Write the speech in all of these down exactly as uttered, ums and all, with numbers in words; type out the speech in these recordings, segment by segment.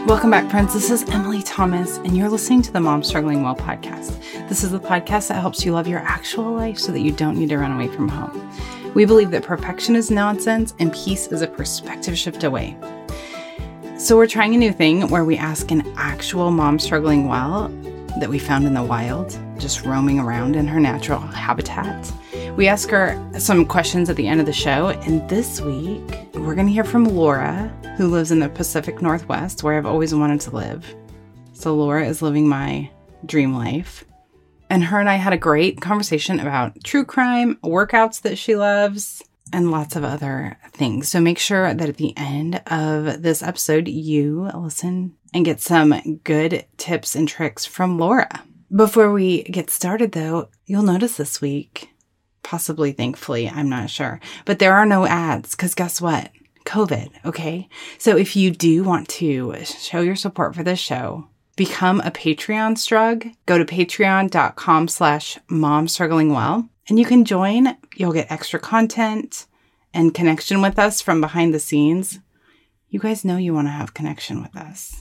Welcome back, friends. This is Emily Thomas, and you're listening to the Mom Struggling Well podcast. This is the podcast that helps you love your actual life so that you don't need to run away from home. We believe that perfection is nonsense and peace is a perspective shift away. So we're trying a new thing where we ask an actual mom struggling well that we found in the wild, just roaming around in her natural habitat. We ask her some questions at the end of the show, and this week we're going to hear from Laura, who lives in the Pacific Northwest, where I've always wanted to live. So Laura is living my dream life. And her and I had a great conversation about true crime, workouts that she loves, and lots of other things. So make sure that at the end of this episode, you listen and get some good tips and tricks from Laura. Before we get started, though, you'll notice this week, possibly thankfully, I'm not sure, but there are no ads because guess what? COVID, okay? So if you do want to show your support for this show, become a Patreon strug. Go to patreon.com slash mom struggling well, and you can join. You'll get extra content and connection with us from behind the scenes. You guys know you want to have connection with us.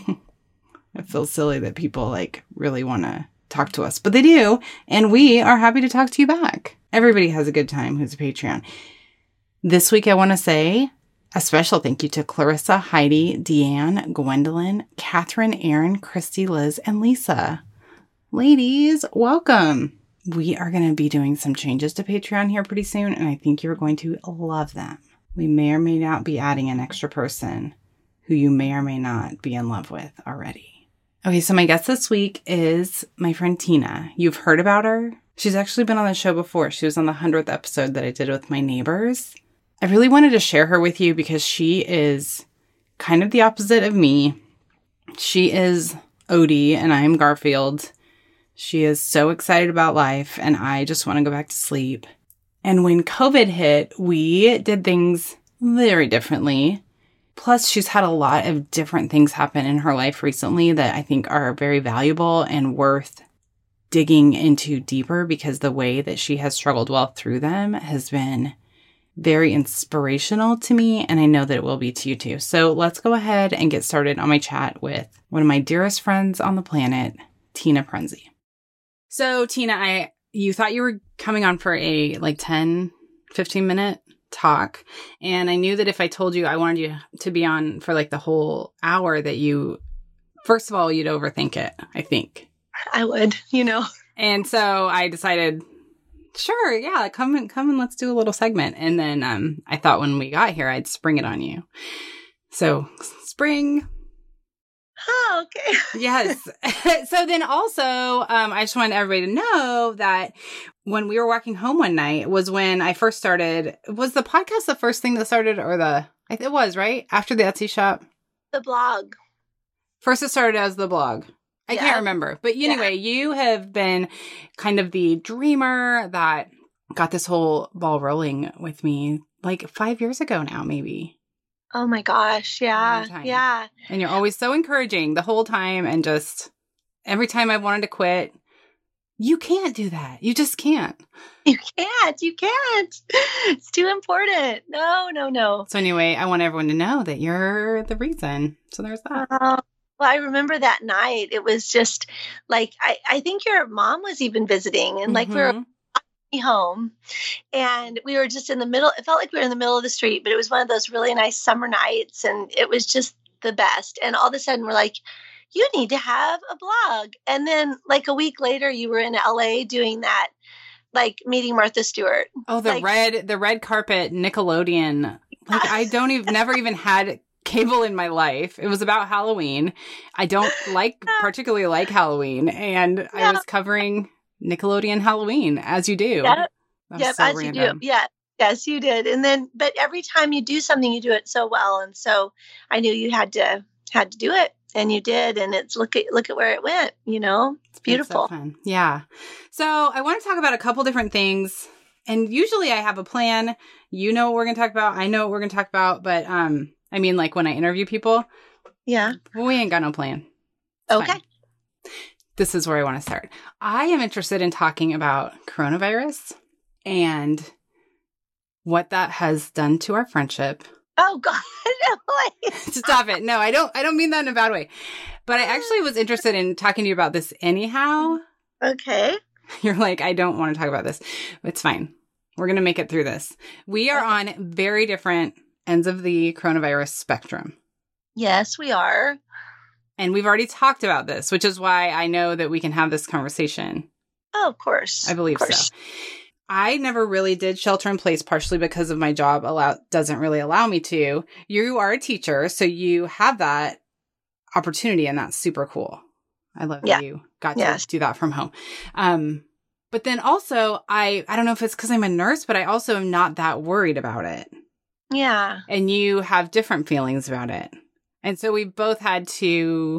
It feels silly that people like really want to talk to us, but they do, and we are happy to talk to you back. Everybody has a good time who's a Patreon. This week, I want to say a special thank you to Clarissa, Heidi, Deanne, Gwendolyn, Catherine, Erin, Christy, Liz, and Lisa. Ladies, welcome. We are going to be doing some changes to Patreon here pretty soon, and I think you're going to love them. We may or may not be adding an extra person who you may or may not be in love with already. Okay, so my guest this week is my friend Tina. You've heard about her. She's actually been on the show before. She was on the hundredth episode that I did with my neighbors. I really wanted to share her with you because she is kind of the opposite of me. She is Odie and I am Garfield. She is so excited about life and I just want to go back to sleep. And when COVID hit, we did things very differently. Plus, she's had a lot of different things happen in her life recently that I think are very valuable and worth digging into deeper because the way that she has struggled well through them has been very inspirational to me, and I know that it will be to you too. So let's go ahead and get started on my chat with one of my dearest friends on the planet, Tina Prenze. So Tina, I you thought you were coming on for a like ten, fifteen minute talk, and I knew that if I told you I wanted you to be on for like the whole hour that you, first of all, you'd overthink it, I think. I would, you know. And so I decided, sure, yeah, come and come and let's do a little segment. And then um, I thought when we got here, I'd spring it on you. So spring. Oh, okay. Yes. So then also, um, I just wanted everybody to know that when we were walking home one night was when I first started. Was the podcast the first thing that started or the, it was, right? After the Etsy shop? The blog. First it started as the blog. I yeah. can't remember. But anyway, yeah. You have been kind of the dreamer that got this whole ball rolling with me like five years ago now, maybe. Oh my gosh. Yeah. Yeah. And you're always so encouraging the whole time. And just every time I wanted to quit, you can't do that. You just can't. You can't. You can't. It's too important. No, no, no. So anyway, I want everyone to know that you're the reason. So there's that. Uh, Well, I remember that night. It was just like, I, I think your mom was even visiting and like mm-hmm. we were home and we were just in the middle. It felt like we were in the middle of the street, but it was one of those really nice summer nights and it was just the best. And all of a sudden we're like, you need to have a blog. And then like a week later, you were in L A doing that, like meeting Martha Stewart. Oh, the like, red, the red carpet Nickelodeon. Like I don't even, never even had cable in my life. It was about Halloween. I don't like particularly like Halloween, and yeah. I was covering Nickelodeon Halloween as you do. Yep, yep so as random. You do. Yeah, yes, you did. And then, but every time you do something, you do it so well, and so I knew you had to had to do it, and you did. And it's look at look at where it went. You know, it's beautiful. It's so fun. Yeah. So I want to talk about a couple different things, and usually I have a plan. You know what we're going to talk about. I know what we're going to talk about, but um. I mean, like when I interview people. Yeah. We ain't got no plan. It's okay. Fine. This is where I want to start. I am interested in talking about coronavirus and what that has done to our friendship. Oh, God. Stop it. No, I don't, I don't mean that in a bad way. But I actually was interested in talking to you about this anyhow. Okay. You're like, I don't want to talk about this. It's fine. We're going to make it through this. We are on very different ends of the coronavirus spectrum. Yes, we are. And we've already talked about this, which is why I know that we can have this conversation. Oh, of course. I believe of course. so. I never really did shelter in place, partially because of my job allow doesn't really allow me to. You are a teacher, so you have that opportunity, and that's super cool. I love yeah. that you got yes. to do that from home. Um, but then also, I, I don't know if it's because I'm a nurse, but I also am not that worried about it. Yeah. And you have different feelings about it. And so we both had to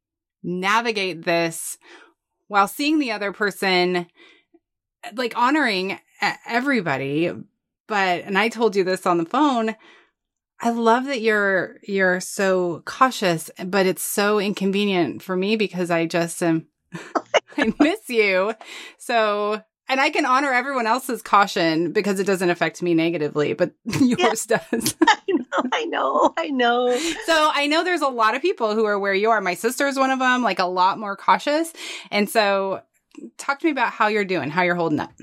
navigate this while seeing the other person, like honoring everybody. But, and I told you this on the phone, I love that you're, you're so cautious, but it's so inconvenient for me because I just am, I miss you. So, and I can honor everyone else's caution because it doesn't affect me negatively, but yours yeah. does. I know, I know, I know. So I know there's a lot of people who are where you are. My sister's one of them, like a lot more cautious. And so talk to me about how you're doing, how you're holding up.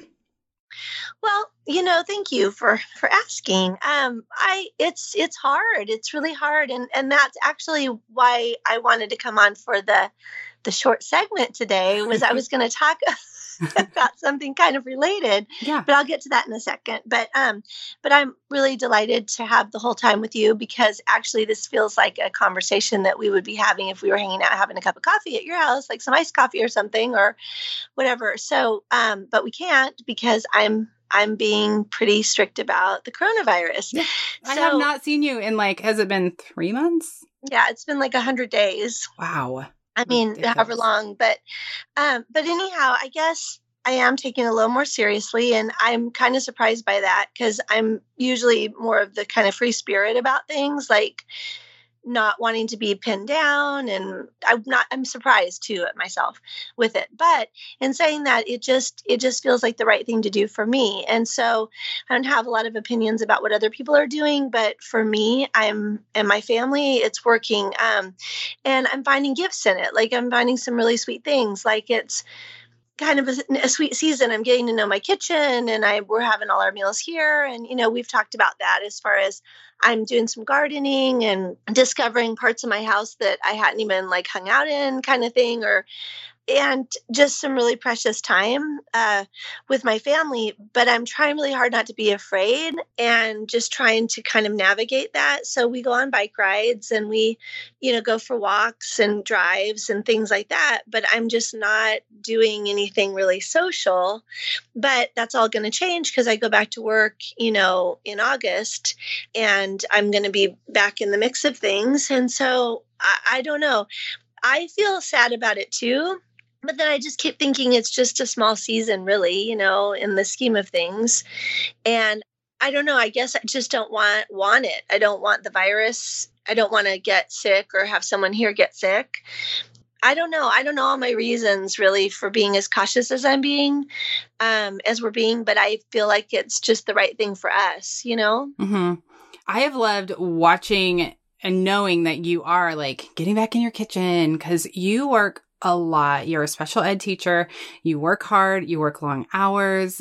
Well, you know, thank you for, for asking. Um, I, it's, it's hard. It's really hard. And, and that's actually why I wanted to come on for the, the short segment today was I was going to talk about something kind of related, yeah. but I'll get to that in a second. But, um, but I'm really delighted to have the whole time with you because actually this feels like a conversation that we would be having if we were hanging out, having a cup of coffee at your house, like some iced coffee or something or whatever. So, um, but we can't because I'm, I'm being pretty strict about the coronavirus. Yeah. So, I have not seen you in like, has it been three months? Yeah, it's been like a hundred days. Wow. I mean, Ridiculous. however long, but, um, but anyhow, I guess I am taking it a little more seriously and I'm kind of surprised by that because I'm usually more of the kind of free spirit about things, like not wanting to be pinned down. And I'm not, I'm surprised too at myself with it. But in saying that, it just, it just feels like the right thing to do for me. And so I don't have a lot of opinions about what other people are doing, but for me, I'm, and my family, it's working. Um, and I'm finding gifts in it. Like I'm finding some really sweet things. Like it's kind of a, a sweet season. I'm getting to know my kitchen and I, we're having all our meals here. And, you know, we've talked about that as far as I'm doing some gardening and discovering parts of my house that I hadn't even like hung out in kind of thing, or, and just some really precious time uh, with my family. But I'm trying really hard not to be afraid and just trying to kind of navigate that. So we go on bike rides and we, you know, go for walks and drives and things like that. But I'm just not doing anything really social. But that's all going to change because I go back to work, you know, in August and I'm going to be back in the mix of things. And so I, I don't know. I feel sad about it too. But then I just keep thinking it's just a small season, really, you know, in the scheme of things. And I don't know, I guess I just don't want want it. I don't want the virus. I don't want to get sick or have someone here get sick. I don't know. I don't know all my reasons really for being as cautious as I'm being, um, as we're being, but I feel like it's just the right thing for us, you know? Mm-hmm. I have loved watching and knowing that you are like getting back in your kitchen because you work a lot. You're a special ed teacher. You work hard. You work long hours.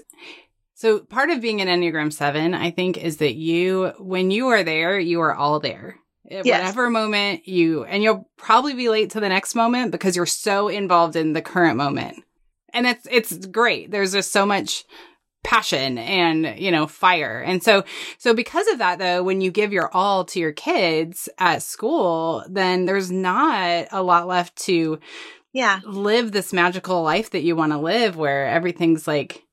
So part of being an Enneagram seven, I think, is that you, when you are there, you are all there. At yes. whatever moment you, and you'll probably be late to the next moment because you're so involved in the current moment. And it's, it's great. There's just so much passion and, you know, fire. And so, so because of that, though, when you give your all to your kids at school, then there's not a lot left to yeah, live this magical life that you want to live where everything's like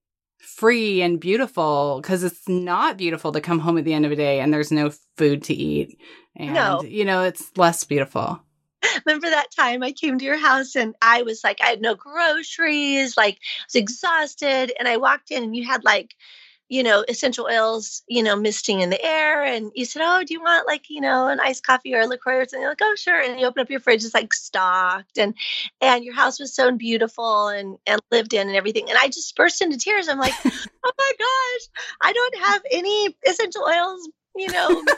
free and beautiful, because it's not beautiful to come home at the end of the day and there's no food to eat. And, no. you know, it's less beautiful. Remember that time I came to your house and I was like, I had no groceries, like I was exhausted. And I walked in and you had like, you know, essential oils, you know, misting in the air. And you said, oh, do you want like, you know, an iced coffee or a LaCroix or something? You're like, oh, sure. And you open up your fridge, it's like stocked and, and your house was so beautiful and, and lived in and everything. And I just burst into tears. I'm like, oh my gosh, I don't have any essential oils, you know,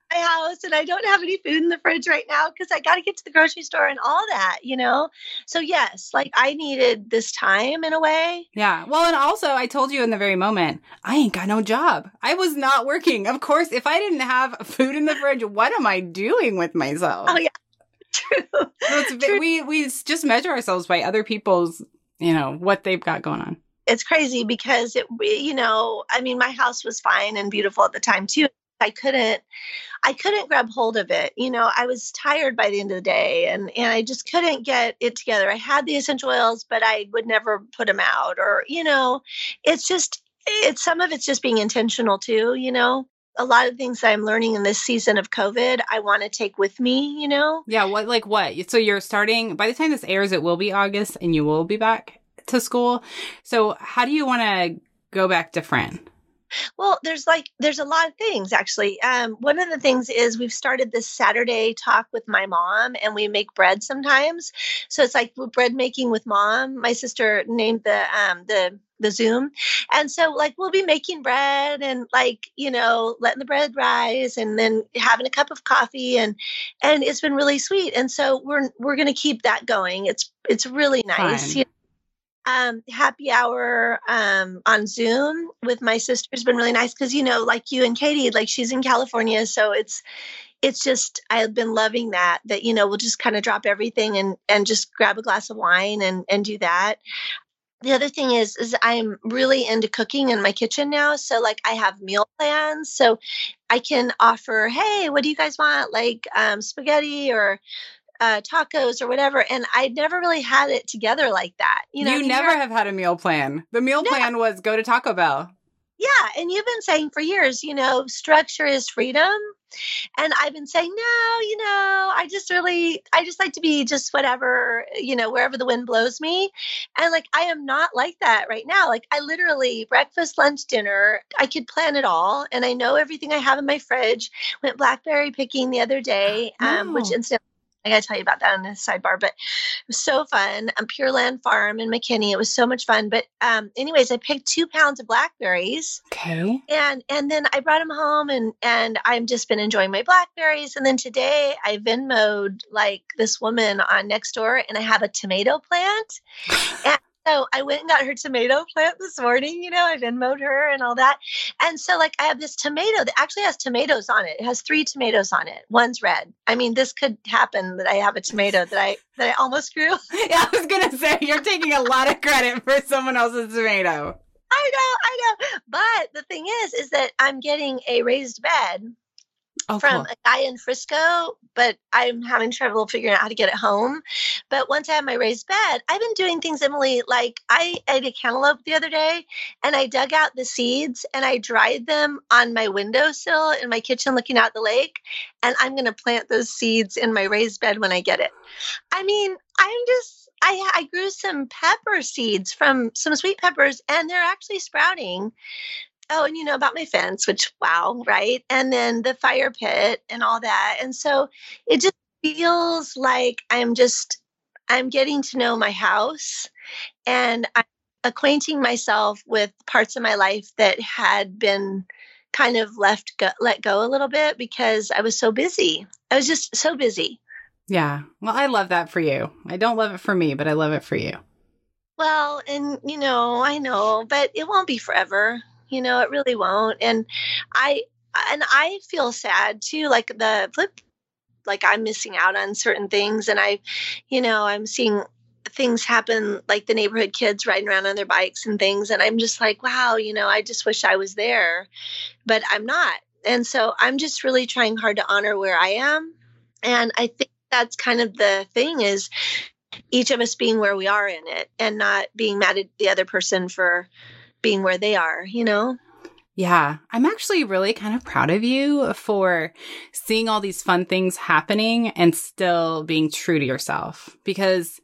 my house and I don't have any food in the fridge right now because I got to get to the grocery store and all that, you know? So yes, like I needed this time in a way. Yeah. Well, and also I told you in the very moment, I ain't got no job. I was not working. Of course, if I didn't have food in the fridge, what am I doing with myself? Oh yeah. True. So it's, True. We, we just measure ourselves by other people's, you know, what they've got going on. It's crazy because it, you know, I mean, my house was fine and beautiful at the time too. I couldn't, I couldn't grab hold of it. You know, I was tired by the end of the day and, and I just couldn't get it together. I had the essential oils, but I would never put them out or, you know, it's just, it's some of it's just being intentional too, you know, a lot of things that I'm learning in this season of COVID, I want to take with me, you know? Yeah. What, like what? So you're starting, by the time this airs, it will be August and you will be back to school. So how do you want to go back different? Well, there's like, there's a lot of things actually. Um, one of the things is we've started this Saturday talk with my mom and we make bread sometimes. So it's like bread making with mom. My sister named the, um, the, the Zoom. And so like, we'll be making bread and like, you know, letting the bread rise and then having a cup of coffee and, and it's been really sweet. And so we're, we're going to keep that going. It's, it's really nice. You know? Um, happy hour um, on Zoom with my sister has been really nice because, you know, like you and Katie, like she's in California. So it's it's just I've been loving that, that, you know, we'll just kind of drop everything and, and just grab a glass of wine and, and do that. The other thing is, is I'm really into cooking in my kitchen now. So like I have meal plans. So I can offer, hey, what do you guys want? Like um, spaghetti or Uh, tacos or whatever. And I never really had it together like that. You know, you I mean, never have had a meal plan. The meal no. plan was go to Taco Bell. Yeah. And you've been saying for years, you know, structure is freedom. And I've been saying, no, you know, I just really, I just like to be just whatever, you know, wherever the wind blows me. And like, I am not like that right now. Like I literally breakfast, lunch, dinner, I could plan it all. And I know everything I have in my fridge. Went blackberry picking the other day, um, no. which incidentally, I got to tell you about that on the sidebar, but it was so fun. Um, Pure Land Farm in McKinney. It was so much fun. But um, anyways, I picked two pounds of blackberries. Okay. And and then I brought them home and, and I've just been enjoying my blackberries. And then today I Venmo'd like this woman on Nextdoor and I have a tomato plant. And so I went and got her tomato plant this morning, you know, I Venmo'd her and all that. And so like I have this tomato that actually has tomatoes on it. It has three tomatoes on it. One's red. I mean, this could happen that I have a tomato that I that I almost grew. Yeah, I was going to say, you're taking a lot of credit for someone else's tomato. I know, I know. But the thing is, is that I'm getting a raised bed. Oh, from cool. a guy in Frisco, but I'm having trouble figuring out how to get it home. But once I have my raised bed, I've been doing things, Emily, like I ate a cantaloupe the other day and I dug out the seeds and I dried them on my windowsill in my kitchen looking out the lake. And I'm going to plant those seeds in my raised bed when I get it. I mean, I'm just, I, I grew some pepper seeds from some sweet peppers and they're actually sprouting. Oh, and you know about my fence, which, wow, right? And then the fire pit and all that. And so it just feels like I'm just, I'm getting to know my house and I'm acquainting myself with parts of my life that had been kind of left, go, let go a little bit because I was so busy. I was just so busy. Yeah. Well, I love that for you. I don't love it for me, but I love it for you. Well, and, you know, I know, but it won't be forever. You know, it really won't. And I, and I feel sad too, like the flip, like I'm missing out on certain things. And I, you know, I'm seeing things happen, like the neighborhood kids riding around on their bikes and things. And I'm just like, wow, you know, I just wish I was there, but I'm not. And so I'm just really trying hard to honor where I am. And I think that's kind of the thing is each of us being where we are in it and not being mad at the other person for being where they are, you know? Yeah. I'm actually really kind of proud of you for seeing all these fun things happening and still being true to yourself because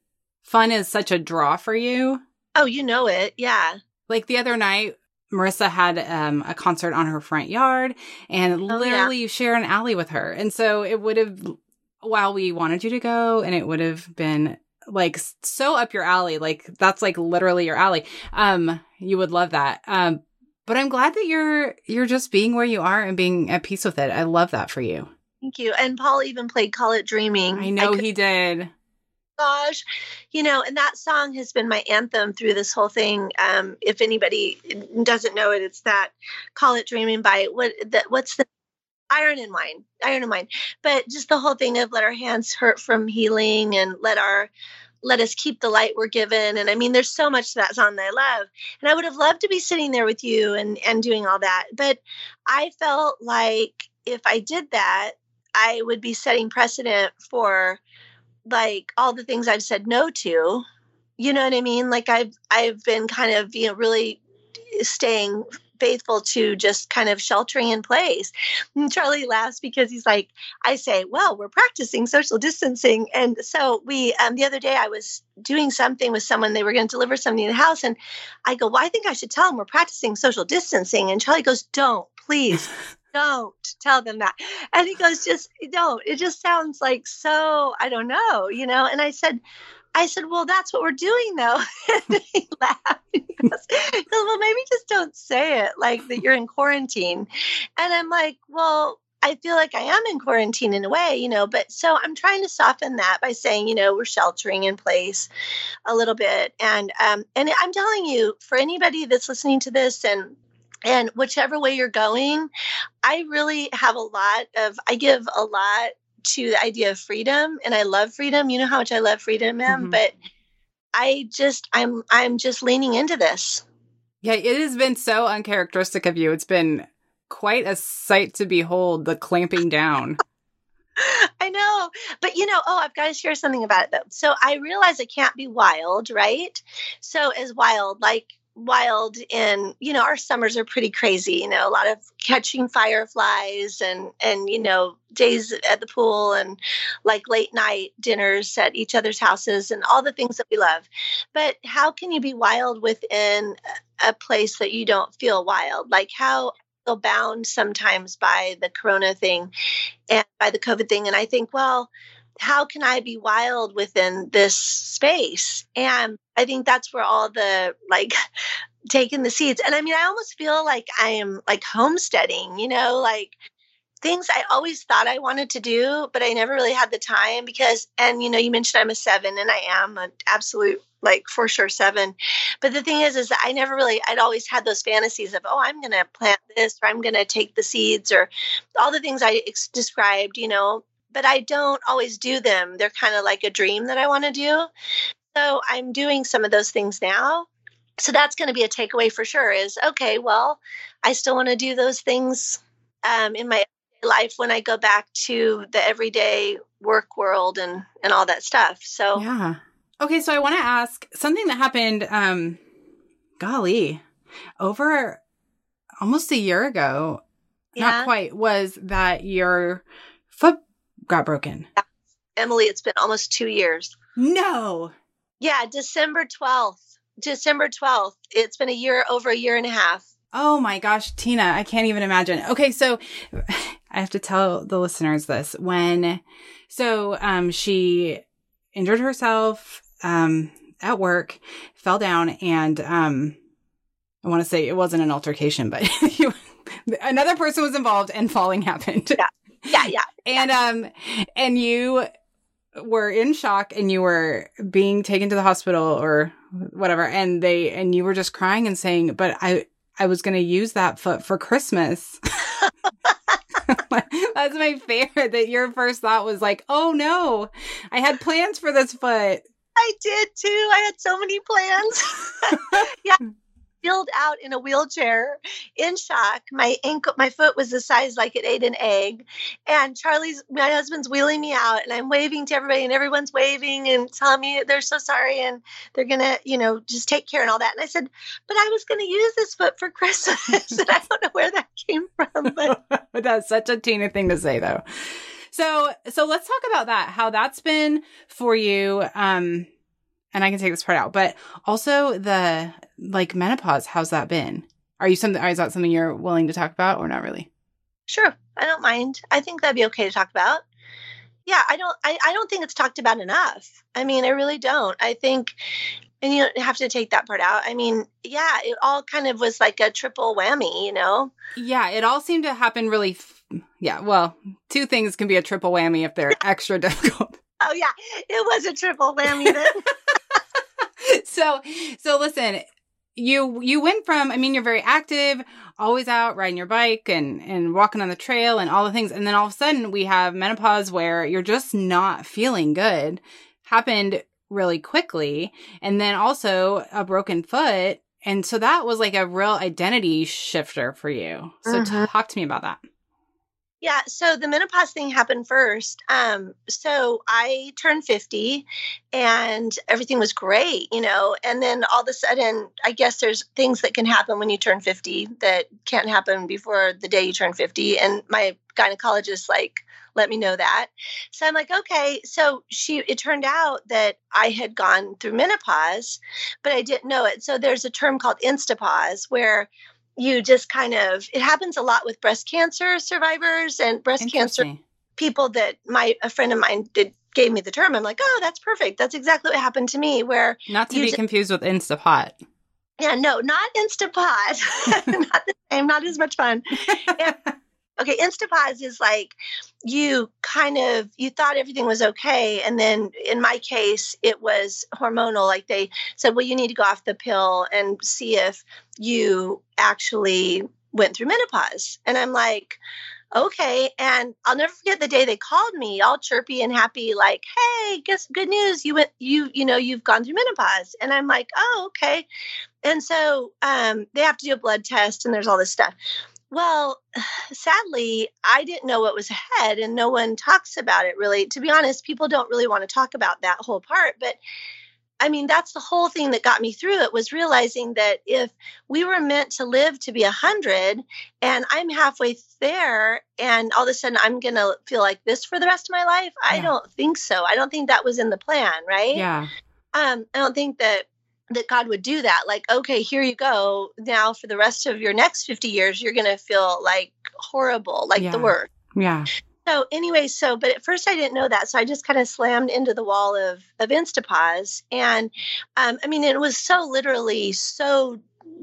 fun is such a draw for you. Oh, you know it. Yeah. Like the other night, Marissa had um, a concert on her front yard and oh, literally yeah. you share an alley with her. And so it would have, while we wanted you to go and it would have been like so up your alley, like that's like literally your alley. Um, you would love that. Um, But I'm glad that you're you're just being where you are and being at peace with it. I love that for you. Thank you. And Paul even played Call It Dreaming. I know I could- he did. Gosh, you know, and that song has been my anthem through this whole thing. Um, if anybody doesn't know it, it's that Call It Dreaming by what the, what's the Iron and Wine, Iron and Wine. But just the whole thing of let our hands hurt from healing and let our let us keep the light we're given. And I mean, there's so much to that song that I love. And I would have loved to be sitting there with you and, and doing all that. But I felt like if I did that, I would be setting precedent for like all the things I've said no to. You know what I mean? Like I've I've been kind of, you know, really staying faithful to just kind of sheltering in place. And Charlie laughs because he's like, I say, well, we're practicing social distancing. And so we, um, the other day I was doing something with someone, they were going to deliver something in the house. And I go, well, I think I should tell them we're practicing social distancing. And Charlie goes, don't, please. Don't tell them that. And he goes, just don't. It just sounds like so, I don't know, you know? And I said, I said, well, that's what we're doing though. And he laughed. He goes, he goes, well, maybe just don't say it like that you're in quarantine. And I'm like, well, I feel like I am in quarantine in a way, you know, but so I'm trying to soften that by saying, you know, we're sheltering in place a little bit. And, um, and I'm telling you, for anybody that's listening to this and And whichever way you're going, I really have a lot of, I give a lot to the idea of freedom, and I love freedom. You know how much I love freedom, ma'am, mm-hmm. But I just, I'm, I'm just leaning into this. Yeah, it has been so uncharacteristic of you. It's been quite a sight to behold, the clamping down. I know, but you know, oh, I've got to share something about it though. So I realize I can't be wild, right? So as wild, like, wild in, you know, our summers are pretty crazy, you know, a lot of catching fireflies and, and, you know, days at the pool and like late night dinners at each other's houses and all the things that we love. But how can you be wild within a place that you don't feel wild? Like how I feel bound sometimes by the Corona thing and by the COVID thing. And I think, well, how can I be wild within this space? And I think that's where all the like taking the seeds. And I mean, I almost feel like I am like homesteading, you know, like things I always thought I wanted to do, but I never really had the time because, and you know, you mentioned I'm a seven and I am an absolute, like for sure seven. But the thing is, is that I never really, I'd always had those fantasies of, oh, I'm going to plant this, or I'm going to take the seeds or all the things I ex- described, you know, but I don't always do them. They're kind of like a dream that I want to do. So I'm doing some of those things now. So that's going to be a takeaway for sure is, okay, well, I still want to do those things um, in my life when I go back to the everyday work world and, and all that stuff. So, yeah. Okay. So I want to ask something that happened, um, golly, over almost a year ago, yeah. Not quite, was that your foot got broken. Yeah. Emily, it's been almost two years. No. Yeah. December twelfth. December twelfth. It's been a year, over a year and a half. Oh my gosh, Tina, I can't even imagine. Okay. So I have to tell the listeners this when, so, um, she injured herself, um, at work, fell down and, um, I want to say it wasn't an altercation, but another person was involved and falling happened. Yeah. Yeah. Yeah. And, um, and you were in shock and you were being taken to the hospital or whatever. And they, and you were just crying and saying, but I, I was going to use that foot for Christmas. That's my favorite, that your first thought was like, oh no, I had plans for this foot. I did too. I had so many plans. Yeah. Spilled out in a wheelchair in shock. My ankle, my foot was the size like it ate an egg. And Charlie's, my husband's wheeling me out and I'm waving to everybody and everyone's waving and telling me they're so sorry and they're going to, you know, just take care and all that. And I said, but I was going to use this foot for Christmas. And I don't know where that came from. But that's such a Tina thing to say though. So, so let's talk about that, how that's been for you. Um, And I can take this part out, but also the like menopause, how's that been? Are you something, is that something you're willing to talk about or not really? Sure. I don't mind. I think that'd be okay to talk about. Yeah. I don't, I, I don't think it's talked about enough. I mean, I really don't. I think, and you don't have to take that part out. I mean, yeah, it all kind of was like a triple whammy, you know? Yeah, it all seemed to happen really, f- yeah, well, two things can be a triple whammy if they're extra difficult. Oh, yeah, it was a triple whammy then. so, so listen, you, you went from, I mean, you're very active, always out riding your bike and, and walking on the trail and all the things. And then all of a sudden we have menopause where you're just not feeling good. Happened really quickly. And then also a broken foot. And so that was like a real identity shifter for you. So Mm-hmm. talk to me about that. Yeah, so the menopause thing happened first. Um, so I turned fifty and everything was great, you know, and then all of a sudden, I guess there's things that can happen when you turn fifty that can't happen before the day you turn fifty. And my gynecologist, like, let me know that. So I'm like, okay. So she, it turned out that I had gone through menopause, but I didn't know it. So there's a term called instapause where you just kind of, it happens a lot with breast cancer survivors and breast cancer people that my, a friend of mine did, gave me the term. I'm like, oh, that's perfect. That's exactly what happened to me, where not to be just, confused with Instapot. Yeah, no, not Instapot. Not the same, not as much fun. And, okay, Instapause is like you kind of, you thought everything was okay. And then in my case, it was hormonal. Like they said, well, you need to go off the pill and see if you actually went through menopause. And I'm like, okay. And I'll never forget the day they called me all chirpy and happy, like, hey, guess good news. You went, you, you know, you've gone through menopause. And I'm like, oh, okay. And so um, they have to do a blood test and there's all this stuff. Well, sadly, I didn't know what was ahead and no one talks about it really. To be honest, people don't really want to talk about that whole part. But I mean, that's the whole thing that got me through it, was realizing that if we were meant to live to be a hundred and I'm halfway there and all of a sudden I'm going to feel like this for the rest of my life, I yeah. don't think so. I don't think that was in the plan, right? Yeah. Um, I don't think that that God would do that. Like, okay, here you go. Now for the rest of your next fifty years, you're going to feel like horrible, like yeah. the worst. Yeah. So anyway, so, but at first I didn't know that. So I just kind of slammed into the wall of, of Instapause. And um, I mean, it was so literally so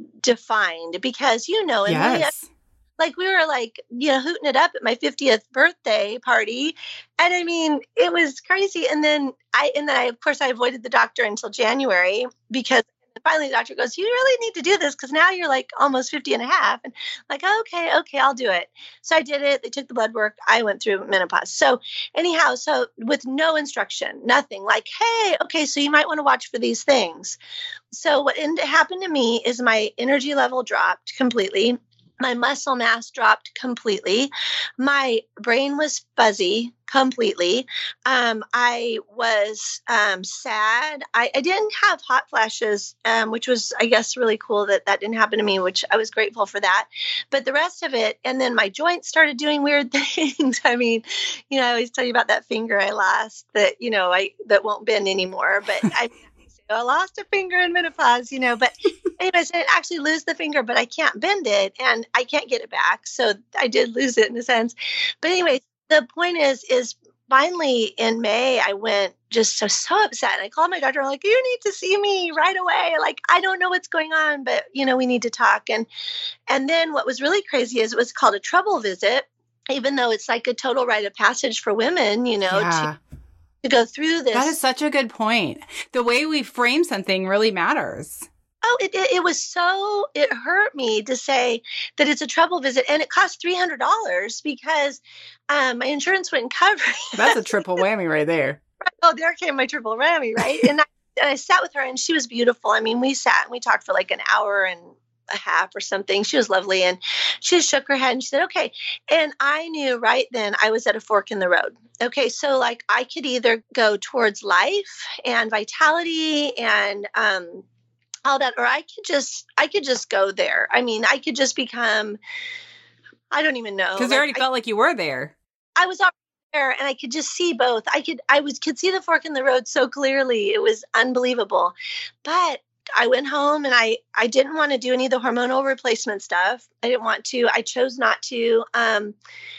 defined because, you know, and yes. we, like we were like, you know, hooting it up at my fiftieth birthday party. And I mean, it was crazy. And then I, and then I, of course I avoided the doctor until January because finally the doctor goes, you really need to do this because now you're like almost fifty and a half. And I'm like, okay, okay, I'll do it. So I did it. They took the blood work. I went through menopause. So anyhow, so with no instruction, nothing, like, hey, okay, so you might want to watch for these things. So what ended, happened to me is my energy level dropped completely. My muscle mass dropped completely. My brain was fuzzy completely. Um, I was um, sad. I, I didn't have hot flashes, um, which was, I guess, really cool that that didn't happen to me, which I was grateful for that. But the rest of it, and then my joints started doing weird things. I mean, you know, I always tell you about that finger I lost that, you know, I that won't bend anymore. But I I lost a finger in menopause, you know, but anyways, I didn't actually lose the finger, but I can't bend it and I can't get it back. So I did lose it in a sense. But anyways, the point is, is finally in May, I went just so, so upset. And I called my doctor, I'm like, you need to see me right away. Like, I don't know what's going on, but you know, we need to talk. And, and then what was really crazy is it was called a trouble visit, even though it's like a total rite of passage for women, you know, yeah. to, to go through this. That is such a good point. The way we frame something really matters. Oh, it, it it was so, it hurt me to say that it's a trouble visit and it cost three hundred dollars because um, my insurance wouldn't cover it. That's a triple whammy right there. Oh, there came my triple whammy, right? And I, and I sat with her and she was beautiful. I mean, we sat and we talked for like an hour and a half or something. She was lovely. And she just shook her head and she said, okay. And I knew right then I was at a fork in the road. Okay. So like I could either go towards life and vitality and, um, all that, or I could just, I could just go there. I mean, I could just become, I don't even know. Because you like, already I, felt like you were there. I was already there and I could just see both. I could, I was, could see the fork in the road so clearly. It was unbelievable. But I went home and I, I didn't want to do any of the hormonal replacement stuff. I didn't want to. I chose not to. Um,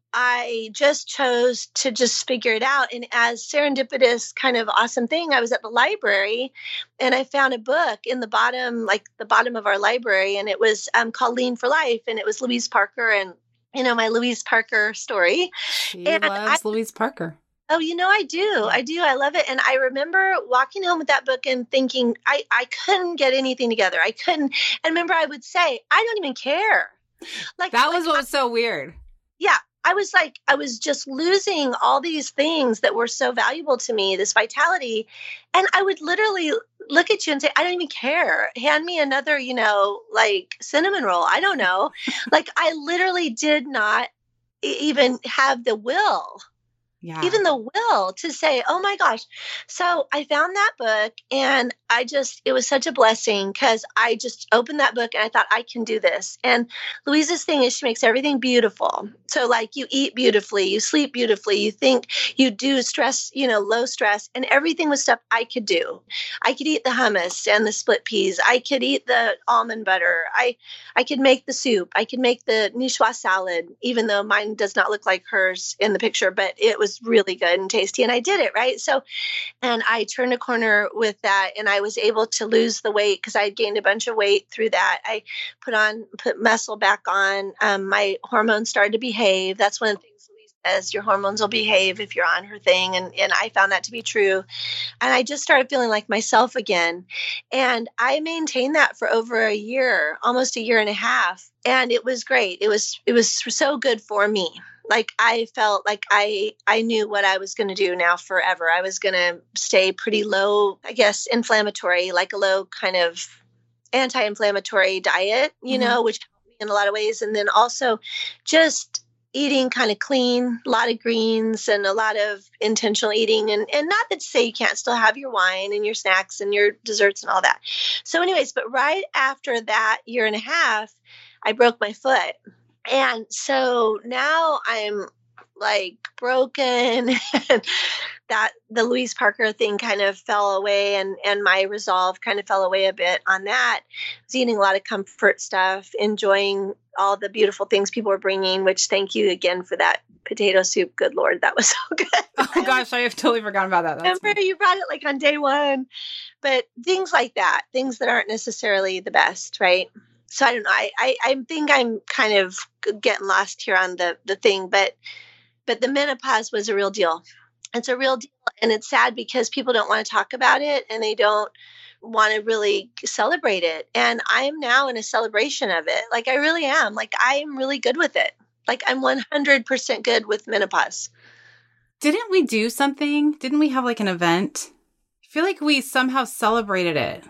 I just chose to just figure it out. And as serendipitous kind of awesome thing, I was at the library and I found a book in the bottom, like the bottom of our library. And it was um, called Lean for Life. And it was Louise Parker and, you know, my Louise Parker story. She and loves I, Louise Parker. Oh, you know, I do. I do. I love it. And I remember walking home with that book and thinking, I, I couldn't get anything together. I couldn't. And remember, I would say, I don't even care. Like that was like, what was so weird. Yeah. I was like, I was just losing all these things that were so valuable to me, this vitality. And I would literally look at you and say, I don't even care. Hand me another, you know, like cinnamon roll. I don't know. Like I literally did not even have the will. Yeah. Even the will to say, oh my gosh. So I found that book and I just, it was such a blessing because I just opened that book and I thought, I can do this. And Louise's thing is she makes everything beautiful. So like you eat beautifully, you sleep beautifully, you think, you do stress, you know, low stress, and everything was stuff I could do. I could eat the hummus and the split peas. I could eat the almond butter. I, I could make the soup. I could make the niçoise salad, even though mine does not look like hers in the picture, but it was really good and tasty. And I did it, right? So, and I turned a corner with that and I was able to lose the weight because I had gained a bunch of weight through that. I put on, put muscle back on. Um, my hormones started to behave. That's one of the things Louise says, your hormones will behave if you're on her thing. And, and I found that to be true. And I just started feeling like myself again. And I maintained that for over a year, almost a year and a half. And it was great. It was, it was so good for me. Like I felt like I, I knew what I was going to do now forever. I was going to stay pretty low, I guess, inflammatory, like a low kind of anti-inflammatory diet, you mm-hmm. know, which helped me in a lot of ways. And then also just eating kind of clean, a lot of greens and a lot of intentional eating. And, and not that to say you can't still have your wine and your snacks and your desserts and all that. So anyways, but right after that year and a half, I broke my foot. And so now I'm like broken and that the Louise Parker thing kind of fell away and, and my resolve kind of fell away a bit on that. I was eating a lot of comfort stuff, enjoying all the beautiful things people were bringing, which thank you again for that potato soup. Good Lord, that was so good. Oh gosh, I have totally forgotten about that. That's Remember, you brought it like on day one. But things like that, things that aren't necessarily the best, right? So I don't know. I, I, I think I'm kind of getting lost here on the, the thing, but but the menopause was a real deal. It's a real deal. And it's sad because people don't want to talk about it and they don't want to really celebrate it. And I am now in a celebration of it. Like I really am. Like I'm really good with it. Like I'm one hundred percent good with menopause. Didn't we do something? Didn't we have like an event? I feel like we somehow celebrated it.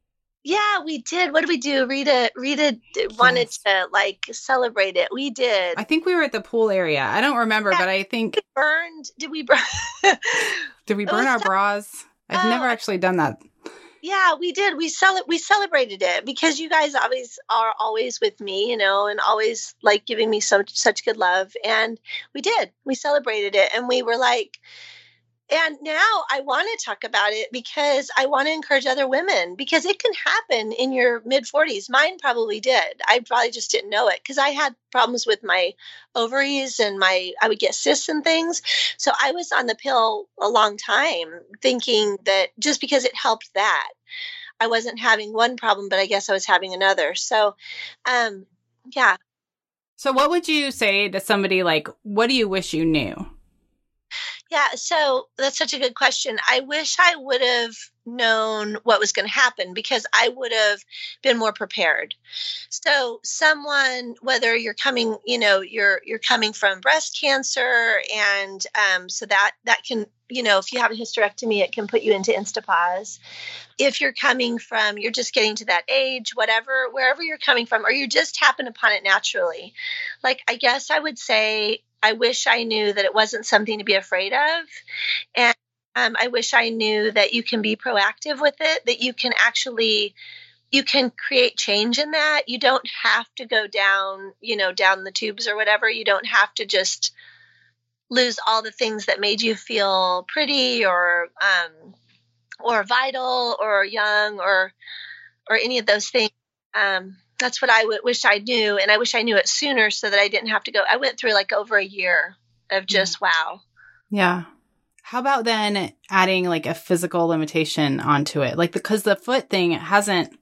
Yeah, we did. What did we do? Rita, Rita wanted yes. to like celebrate it. We did. I think we were at the pool area. I don't remember, yeah, but I think we burned. Did we burn? Did we burn our tough. bras? I've uh, never actually done that. Yeah, we did. We cel- we celebrated it because you guys always are always with me, you know, and always like giving me so such good love. And we did. We celebrated it, and we were like. And now I want to talk about it because I want to encourage other women because it can happen in your mid forties. Mine probably did. I probably just didn't know it because I had problems with my ovaries and my, I would get cysts and things. So I was on the pill a long time thinking that just because it helped that, I wasn't having one problem, but I guess I was having another. So, um, yeah. So what would you say to somebody like, what do you wish you knew? Yeah, so that's such a good question. I wish I would have known what was going to happen because I would have been more prepared. So someone, whether you're coming, you know, you're you're coming from breast cancer, and um, so that that can, you know, if you have a hysterectomy, it can put you into Instapause. If you're coming from, you're just getting to that age, whatever, wherever you're coming from, or you just happen upon it naturally. Like, I guess I would say, I wish I knew that it wasn't something to be afraid of. And um, I wish I knew that you can be proactive with it, that you can actually, you can create change in that. You don't have to go down, you know, down the tubes or whatever. You don't have to just lose all the things that made you feel pretty or, um, or vital or young or, or any of those things. Um, That's what I w- wish I knew. And I wish I knew it sooner so that I didn't have to go. I went through like over a year of just, yeah. wow. Yeah. How about then adding like a physical limitation onto it? Like, because the foot thing hasn't,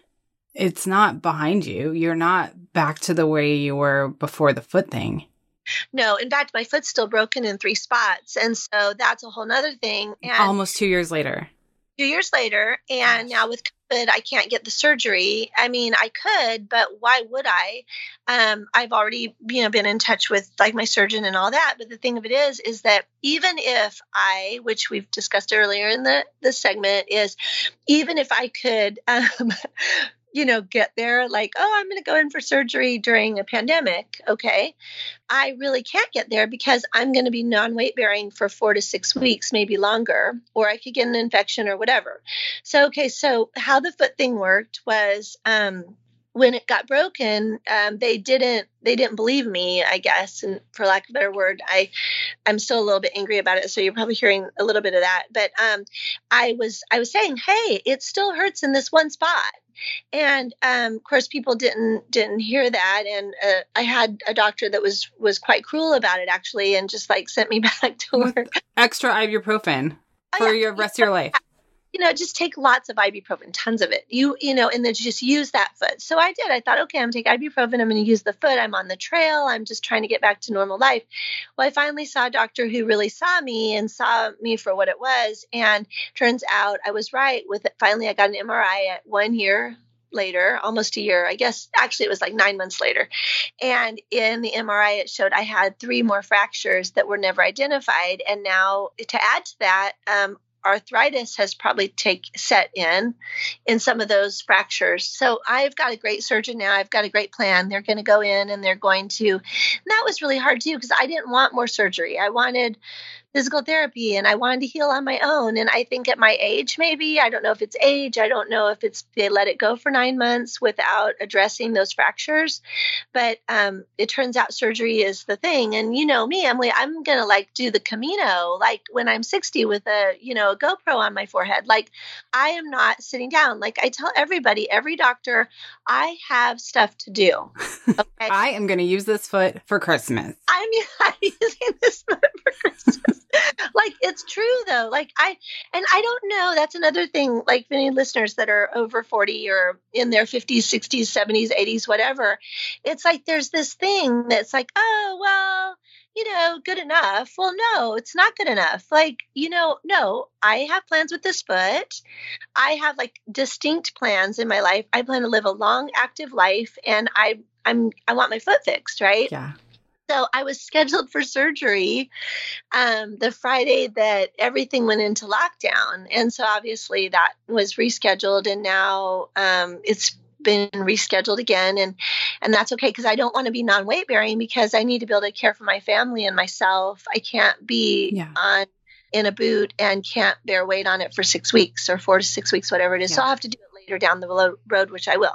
it's not behind you. You're not back to the way you were before the foot thing. No, in fact, my foot's still broken in three spots. And so that's a whole nother thing. And almost two years later. Two years later. And now with COVID, I can't get the surgery. I mean, I could, but why would I? Um, I've already, you know, been in touch with like my surgeon and all that. But the thing of it is, is that even if I, which we've discussed earlier in the, the segment, is even if I could, um, you know, get there like, oh, I'm going to go in for surgery during a pandemic. Okay. I really can't get there because I'm going to be non-weight bearing for four to six weeks, maybe longer, or I could get an infection or whatever. So, okay. So how the foot thing worked was, um, when it got broken, um, they didn't, they didn't believe me, I guess. And for lack of a better word, I, I'm still a little bit angry about it. So you're probably hearing a little bit of that, but, um, I was, I was saying, hey, it still hurts in this one spot. And, um, of course, people didn't, didn't hear that. And, uh, I had a doctor that was, was quite cruel about it actually. And just like sent me back to work. With extra ibuprofen for oh, yeah. your rest of your life. You know, just take lots of ibuprofen, tons of it. You, you know, and then just use that foot. So I did. I thought, okay, I'm going to take ibuprofen. I'm going to use the foot. I'm on the trail. I'm just trying to get back to normal life. Well, I finally saw a doctor who really saw me and saw me for what it was. And turns out I was right with it. Finally, I got an M R I at one year later, almost a year, I guess. Actually, it was like nine months later. And in the M R I, it showed I had three more fractures that were never identified. And now to add to that, um, arthritis has probably take set in in some of those fractures. So I've got a great surgeon now. I've got a great plan. They're going to go in and they're going to, and that was really hard too, because I didn't want more surgery. I wanted physical therapy and I wanted to heal on my own. And I think at my age, maybe, I don't know if it's age, I don't know if it's, they let it go for nine months without addressing those fractures. But um, it turns out surgery is the thing. And you know me, Emily, I'm going to like do the Camino, like when I'm sixty with a, you know, a GoPro on my forehead. Like I am not sitting down. Like I tell everybody, every doctor, I have stuff to do. Okay? I am going to use this foot for Christmas. I'm, I'm using this foot for Christmas. Like it's true though. Like I, and I don't know, that's another thing, like many listeners that are over forty or in their fifties, sixties, seventies, eighties, whatever. It's like, there's this thing that's like, oh, well, you know, good enough. Well, no, it's not good enough. Like, you know, no, I have plans with this foot. I have like distinct plans in my life. I plan to live a long, active life and I, I'm, I want my foot fixed. Right. Yeah. So I was scheduled for surgery um, the Friday that everything went into lockdown. And so obviously that was rescheduled and now um, it's been rescheduled again. And, and that's okay because I don't want to be non-weight bearing because I need to be able to care for my family and myself. I can't be yeah. on in a boot and can't bear weight on it for six weeks or four to six weeks, whatever it is. Yeah. So I'll have to do it later down the lo- road, which I will.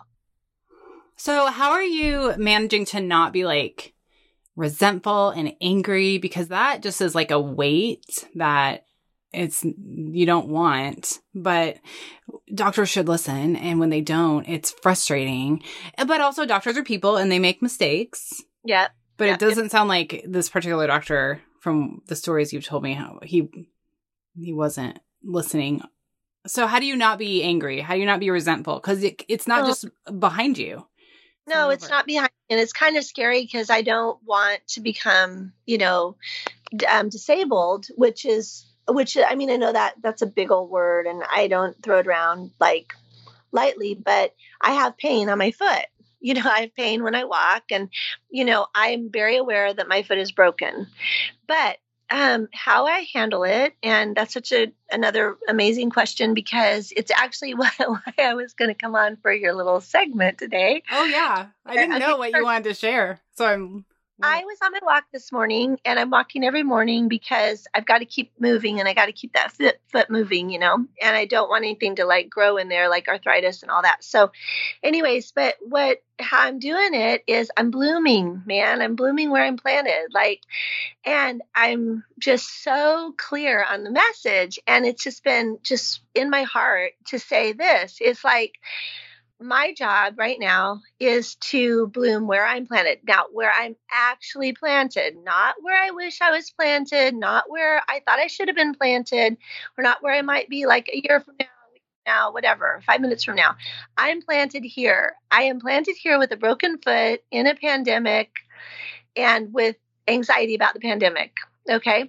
So how are you managing to not be like resentful and angry, because that just is like a weight that it's you don't want, but doctors should listen, and when they don't, it's frustrating. But also doctors are people and they make mistakes. Yeah. But yeah. It doesn't sound like this particular doctor, from the stories you've told me, how he he wasn't listening. So how do you not be angry? How do you not be resentful? Because it, it's not well, just behind you. No, it's not behind. And it's kind of scary because I don't want to become, you know, um, disabled, which is, which, I mean, I know that that's a big old word and I don't throw it around like lightly, but I have pain on my foot. You know, I have pain when I walk and, you know, I'm very aware that my foot is broken, but Um, how I handle it. And that's such a, another amazing question because it's actually why, why I was going to come on for your little segment today. Oh yeah. I didn't know what you wanted to share. So I'm, I was on my walk this morning and I'm walking every morning because I've got to keep moving and I got to keep that foot, foot moving, you know, and I don't want anything to like grow in there, like arthritis and all that. So anyways, but what, how I'm doing it is I'm blooming, man. I'm blooming where I'm planted. Like, and I'm just so clear on the message. And it's just been just in my heart to say this. It's like, my job right now is to bloom where I'm planted. Now, where I'm actually planted, not where I wish I was planted, not where I thought I should have been planted, or not where I might be like a year from now, now, whatever, five minutes from now. I'm planted here. I am planted here with a broken foot in a pandemic and with anxiety about the pandemic. Okay.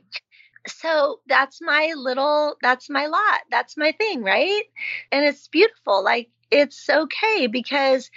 So that's my little, that's my lot. That's my thing. Right. And it's beautiful. Like, it's okay, because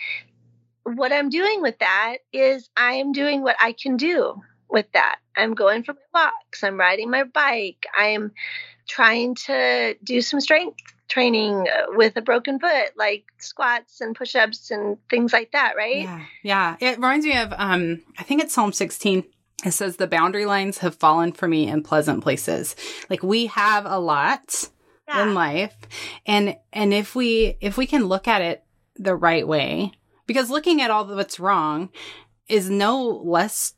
what I'm doing with that is I'm doing what I can do with that. I'm going for my walks. I'm riding my bike. I'm trying to do some strength training with a broken foot, like squats and push-ups and things like that. Right. Yeah. Yeah. It reminds me of, um, I think it's Psalm sixteen. It says, the boundary lines have fallen for me in pleasant places. Like, we have a lot yeah. in life. And, and if we, if we can look at it the right way, because looking at all that's wrong is no less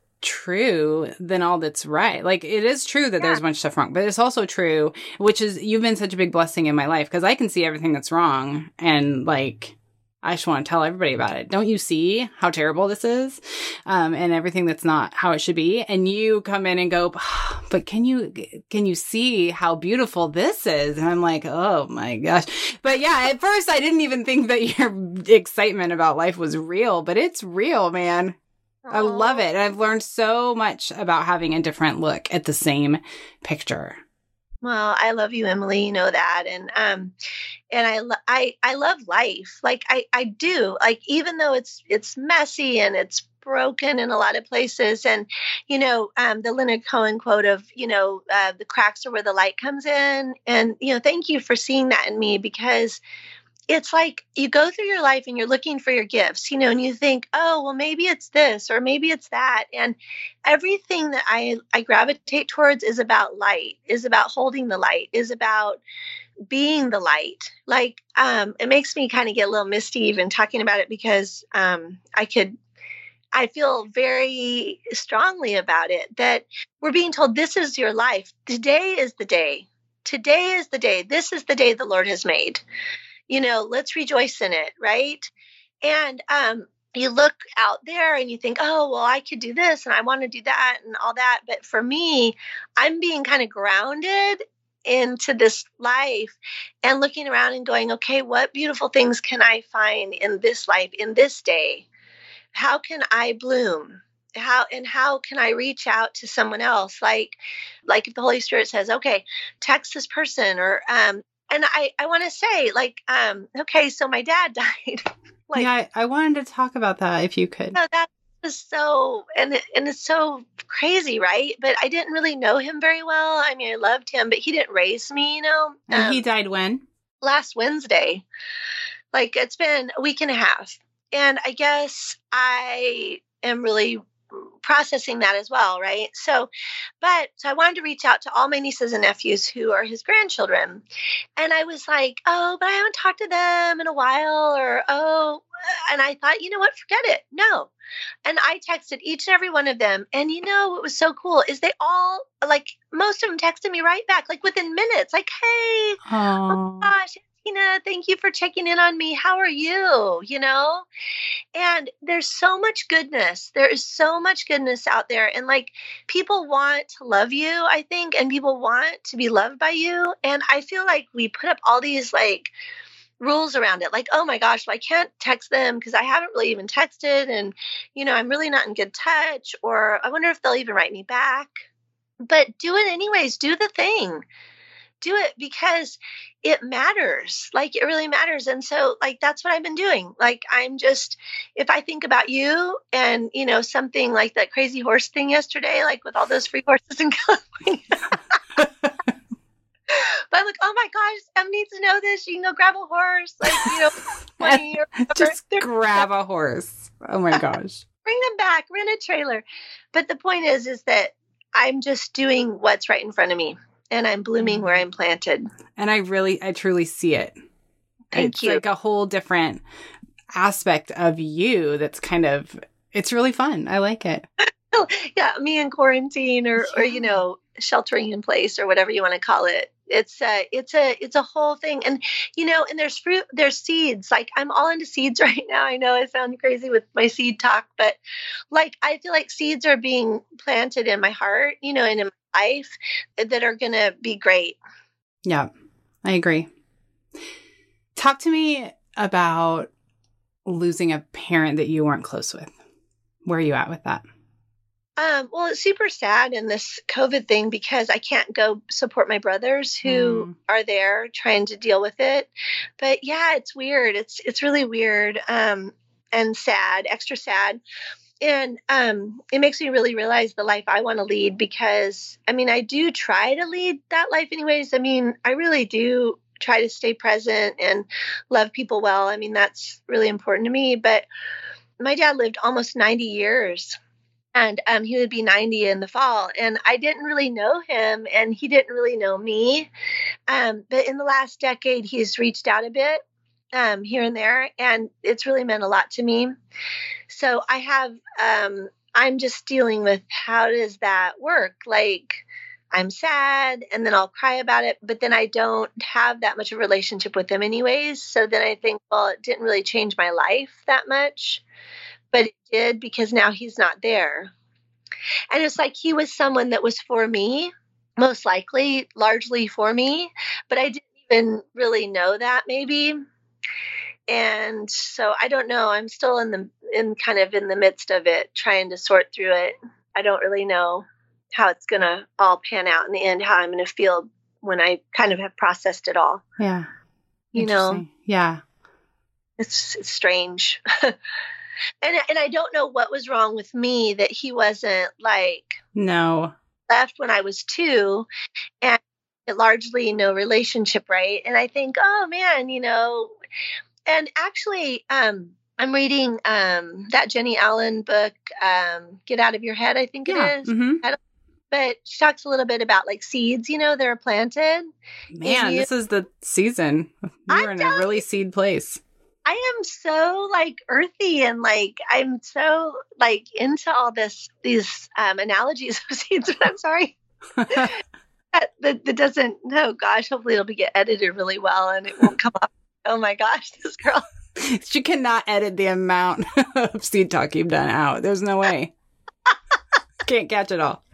true than all that's right. Like, it is true that yeah. there's a bunch of stuff wrong, but it's also true, which is, you've been such a big blessing in my life, because I can see everything that's wrong. And like, I just want to tell everybody about it. Don't you see how terrible this is? Um, and everything that's not how it should be. And you come in and go, but can you, can you see how beautiful this is? And I'm like, oh my gosh. But yeah, at first I didn't even think that your excitement about life was real, but it's real, man. Aww. I love it. And I've learned so much about having a different look at the same picture. Well, I love you, Emily. You know that. And, um, and I, lo- I, I love life. Like I, I do, like, even though it's, it's messy and it's broken in a lot of places. And, you know, um, the Leonard Cohen quote of, you know, uh, the cracks are where the light comes in. And, you know, thank you for seeing that in me, because it's like you go through your life and you're looking for your gifts, you know, and you think, oh, well, maybe it's this or maybe it's that. And everything that I, I gravitate towards is about light, is about holding the light, is about being the light. Like, um, it makes me kind of get a little misty even talking about it, because um, I could, I feel very strongly about it, that we're being told this is your life. Today is the day. Today is the day. This is the day the Lord has made. You know, let's rejoice in it, right? And um, you look out there and you think, oh, well, I could do this and I want to do that and all that. But for me, I'm being kind of grounded into this life and looking around and going, okay, what beautiful things can I find in this life, in this day? How can I bloom? How and how can I reach out to someone else? Like, like if the Holy Spirit says, okay, text this person, or um, and I, I want to say, like, um, okay, so my dad died. like, yeah, I, I wanted to talk about that if you could. So that was so, and it, and it's so crazy, right? But I didn't really know him very well. I mean, I loved him, but he didn't raise me, you know. And um, he died when? Last Wednesday. Like, it's been a week and a half. And I guess I am really processing that as well, right? So, but, so I wanted to reach out to all my nieces and nephews who are his grandchildren. And I was like, oh, but I haven't talked to them in a while, or, oh, and I thought, you know what, forget it. No. And I texted each and every one of them. And you know what was so cool is they all, like, most of them texted me right back, like within minutes, like, hey, Aww. Oh gosh, Tina, thank you for checking in on me. How are you? You know? And there's so much goodness. There is so much goodness out there. And like, people want to love you, I think, and people want to be loved by you. And I feel like we put up all these like rules around it. Like, oh my gosh, well, I can't text them because I haven't really even texted. And, you know, I'm really not in good touch, or I wonder if they'll even write me back. But do it anyways. Do the thing. Do it because it matters. Like, it really matters. And so, like, that's what I've been doing. Like, I'm just, if I think about you and, you know, something like that crazy horse thing yesterday, like with all those free horses in California. But I'm like, oh my gosh, Em needs to know this. You can go grab a horse. Like, you know, twenty or just grab a horse. Oh my gosh. Bring them back, rent a trailer. But the point is, is that I'm just doing what's right in front of me. And I'm blooming where I'm planted. And I really, I truly see it. Thank it's you. It's like a whole different aspect of you that's kind of, it's really fun. I like it. Yeah, me in quarantine or, yeah. or, you know, sheltering in place or whatever you want to call it. It's a, it's a, it's a whole thing. And, you know, and there's fruit, there's seeds. Like I'm all into seeds right now. I know I sound crazy with my seed talk, but like, I feel like seeds are being planted in my heart, you know, and in my life that are going to be great. Yeah, I agree. Talk to me about losing a parent that you weren't close with. Where are you at with that? Um, well, it's super sad in this COVID thing because I can't go support my brothers who mm. are there trying to deal with it. But yeah, it's weird. It's it's really weird um, and sad, extra sad. And um, it makes me really realize the life I want to lead because, I mean, I do try to lead that life anyways. I mean, I really do try to stay present and love people well. I mean, that's really important to me. But my dad lived almost ninety years. And um, he would be ninety in the fall. And I didn't really know him and he didn't really know me. Um, but in the last decade, he's reached out a bit um, here and there. And it's really meant a lot to me. So I have, um, I'm just dealing with how does that work? Like I'm sad and then I'll cry about it. But then I don't have that much of a relationship with him anyways. So then I think, well, it didn't really change my life that much. But it did because now he's not there. And it's like he was someone that was for me, most likely, largely for me. But I didn't even really know that maybe. And so I don't know. I'm still in the in kind of in the midst of it, trying to sort through it. I don't really know how it's going to all pan out in the end, how I'm going to feel when I kind of have processed it all. Yeah. You know? Yeah. It's, it's strange. And and I don't know what was wrong with me that he wasn't like no left when I was two and largely no relationship, right? And I think, oh man, you know, and actually um, I'm reading um, that Jenny Allen book, um, Get Out of Your Head, I think yeah. it is. Mm-hmm. But she talks a little bit about like seeds, you know, that are planted. Man, this is the season. You're in a really seed place. I am so like earthy and like I'm so like into all this these um, analogies of seeds. But I'm sorry, that, that, that doesn't. Oh gosh, hopefully it'll be get edited really well and it won't come up. Oh my gosh, this girl. She cannot edit the amount of seed talk you've done out. There's no way. Can't catch it all.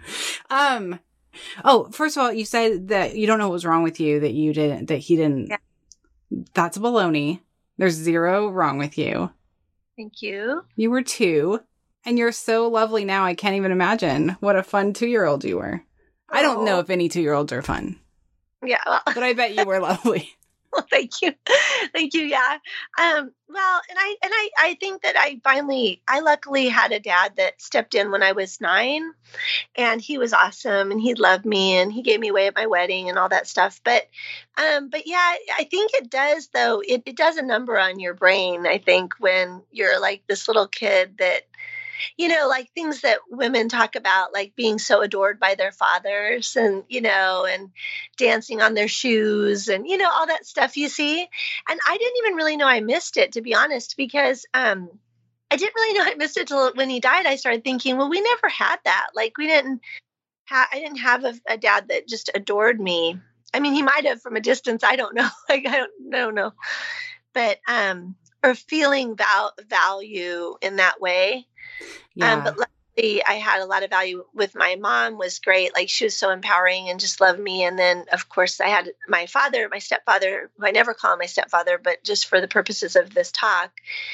Um. Oh, first of all, you said that you don't know what was wrong with you. That you didn't. That he didn't. Yeah. That's baloney. There's zero wrong with you. Thank you. You were two, and you're so lovely now. I can't even imagine what a fun two-year-old you were. Oh. I don't know if any two-year-olds are fun. Yeah, well. But I bet you were lovely. Well, thank you. Thank you. Yeah. Um, well, and I, and I, I think that I finally, I luckily had a dad that stepped in when I was nine and he was awesome and he loved me and he gave me away at my wedding and all that stuff. But, um, but yeah, I think it does though. It, it does a number on your brain. I think when you're like this little kid that, you know, like things that women talk about, like being so adored by their fathers and, you know, and dancing on their shoes and, you know, all that stuff you see. And I didn't even really know I missed it, to be honest, because um, I didn't really know I missed it till when he died. I started thinking, well, we never had that. Like we didn't have, I didn't have a, a dad that just adored me. I mean, he might have from a distance. I don't know. Like, I don't, I don't know. But, um, or feeling val- value in that way. Yeah. Um, but luckily I had a lot of value with my mom was great. Like she was so empowering and just loved me. And then of course I had my father, my stepfather, who I never call him my stepfather, but just for the purposes of this talk,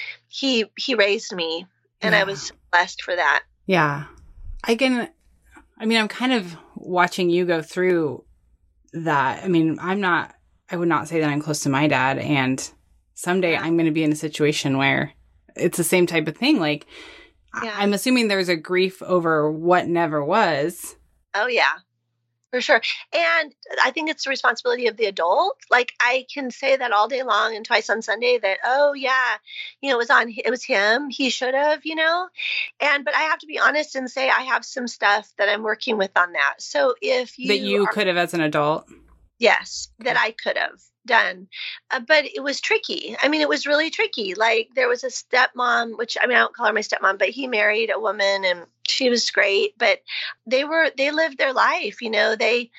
he, he raised me and yeah. I was blessed for that. Yeah. I can, I mean, I'm kind of watching you go through that. I mean, I'm not, I would not say that I'm close to my dad. And someday I'm going to be in a situation where it's the same type of thing. Like, yeah. I'm assuming there's a grief over what never was. Oh, yeah, for sure. And I think it's the responsibility of the adult. Like I can say that all day long and twice on Sunday that, oh, yeah, you know, it was on, it was him. He should have, you know, and but I have to be honest and say I have some stuff that I'm working with on that. So if you. That you are, could have as an adult. Yes, that I could have done. Uh, but it was tricky. I mean, it was really tricky. Like there was a stepmom, which I mean, I don't call her my stepmom, but he married a woman and she was great, but they were, they lived their life, you know, they,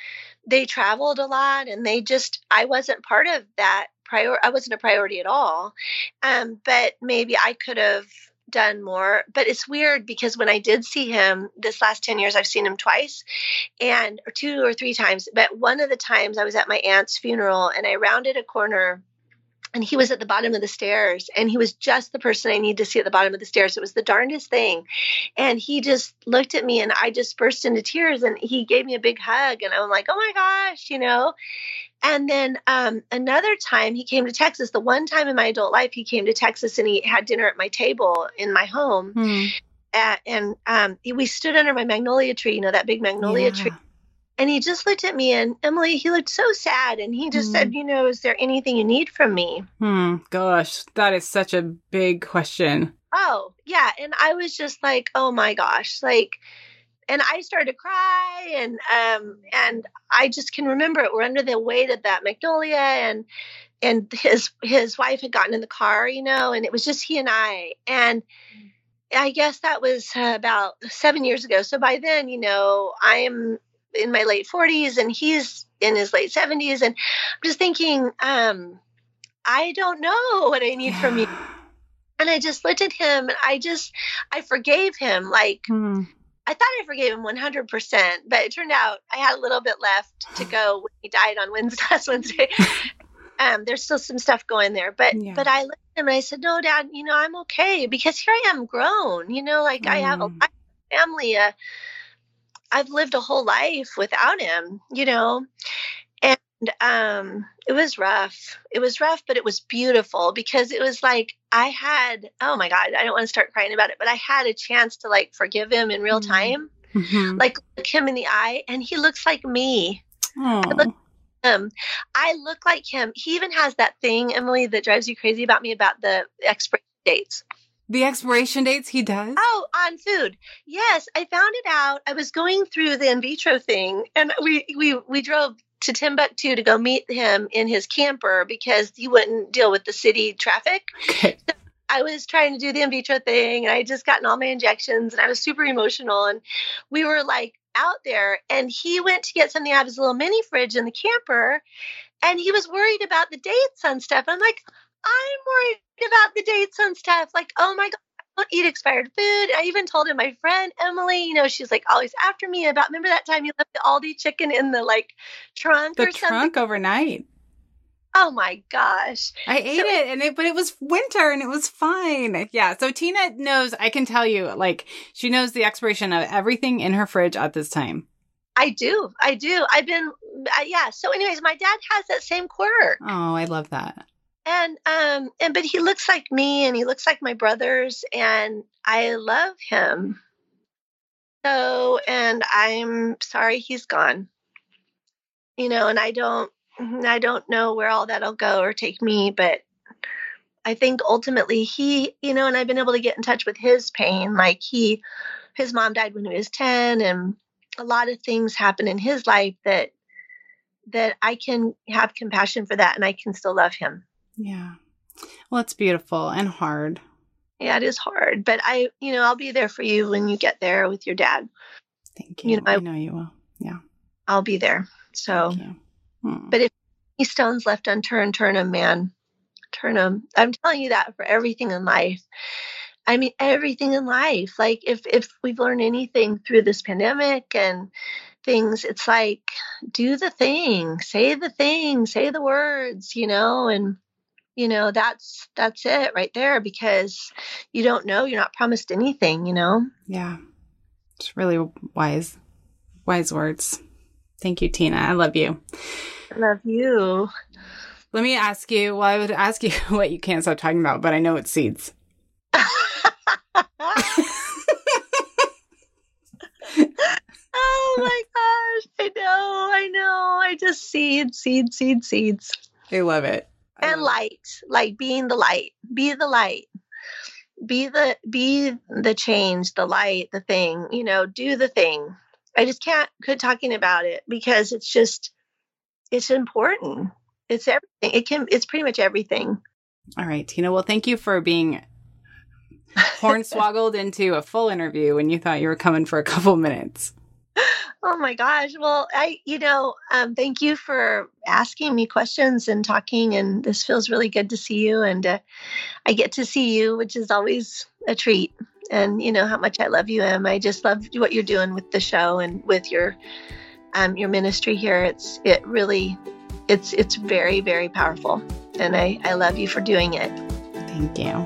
they traveled a lot, and they just, I wasn't part of that prior. I wasn't a priority at all. Um, but maybe I could have done more. But it's weird because when I did see him this last ten years, I've seen him twice and or two or three times. But one of the times I was at my aunt's funeral and I rounded a corner and he was at the bottom of the stairs, and he was just the person I need to see at the bottom of the stairs. It was the darndest thing. And he just looked at me and I just burst into tears, and he gave me a big hug, and I'm like, oh my gosh, you know? And then um, another time he came to Texas, the one time in my adult life he came to Texas and he had dinner at my table in my home. Hmm. At, and um, we stood under my magnolia tree, you know, that big magnolia yeah. tree. And he just looked at me, and Emily, he looked so sad. And he just mm. said, you know, is there anything you need from me? Hmm. Gosh, that is such a big question. Oh, yeah. And I was just like, oh my gosh, like, and I started to cry, and, um, and I just can remember it. We're under the weight of that magnolia, and, and his, his wife had gotten in the car, you know, and it was just he and I. And I guess that was uh, about seven years ago. So by then, you know, I'm in my late forties and he's in his late seventies. And I'm just thinking, um, I don't know what I need yeah. from you. And I just looked at him and I just, I forgave him. Like, hmm. I thought I forgave him one hundred percent, but it turned out I had a little bit left to go when he died on Wednesday, last Wednesday. um, there's still some stuff going there, but, yeah. but I looked at him and I said, no, Dad, you know, I'm okay, because here I am grown, you know, like mm. I have a family, uh, I've lived a whole life without him, you know, and um, it was rough. It was rough, but it was beautiful because it was like I had, oh my God, I don't want to start crying about it, but I had a chance to like forgive him in real time, mm-hmm. like look him in the eye, and he looks like me. I look like him. I look like him. He even has that thing, Emily, that drives you crazy about me about the expiration dates. The expiration dates he does? Oh, on food. Yes, I found it out. I was going through the in vitro thing, and we we we drove to Timbuktu to go meet him in his camper because he wouldn't deal with the city traffic. Okay. So I was trying to do the in vitro thing, and I had just gotten all my injections, and I was super emotional, and we were like out there, and he went to get something out of his little mini fridge in the camper, and he was worried about the dates on stuff. I'm like, I'm worried about the dates on stuff. Like, oh my God, I don't eat expired food. I even told him, my friend Emily, you know, she's like always after me about, remember that time you left the Aldi chicken in the like trunk the or something? The trunk overnight. Oh my gosh. I ate so, it and it, but it was winter and it was fine. Yeah. So Tina knows, I can tell you, like she knows the expiration of everything in her fridge at this time. I do. I do. I've been, uh, yeah. So anyways, my dad has that same quirk. Oh, I love that. And, um, and, but he looks like me and he looks like my brothers and I love him. So, and I'm sorry he's gone, you know, and I don't, I don't know where all that'll go or take me, but I think ultimately he, you know, and I've been able to get in touch with his pain. Like he, his mom died when he was ten, and a lot of things happen in his life that, that I can have compassion for that and I can still love him. Yeah. Well, it's beautiful and hard. Yeah, it is hard, but I, you know, I'll be there for you when you get there with your dad. Thank you. You know, I, I know you will. Yeah. I'll be there. So, hmm. But if any stones left unturned, turn them, man. Turn them. I'm telling you that for everything in life. I mean, everything in life. Like if, if we've learned anything through this pandemic and things, it's like, do the thing, say the thing, say the words, you know, and you know, that's, that's it right there, because you don't know, you're not promised anything, you know? Yeah. It's really wise, wise words. Thank you, Tina. I love you. I love you. Let me ask you, well, I would ask you what you can't stop talking about, but I know it's seeds. Oh my gosh. I know. I know. I just seeds, seeds, seeds, seeds. I love it. I and love light, it. Like being the light, be the light, be the, be the change, the light, the thing, you know, do the thing. I just can't quit talking about it because it's just, it's important. It's everything. It can, it's pretty much everything. All right, Tina. Well, thank you for being hornswoggled into a full interview when you thought you were coming for a couple minutes. Oh my gosh. Well, I, you know, um, thank you for asking me questions and talking. And this feels really good to see you. And uh, I get to see you, which is always a treat. And you know how much I love you, Em. I just love what you're doing with the show and with your um, your ministry here. It's it really, it's it's very very powerful, and I I love you for doing it. Thank you.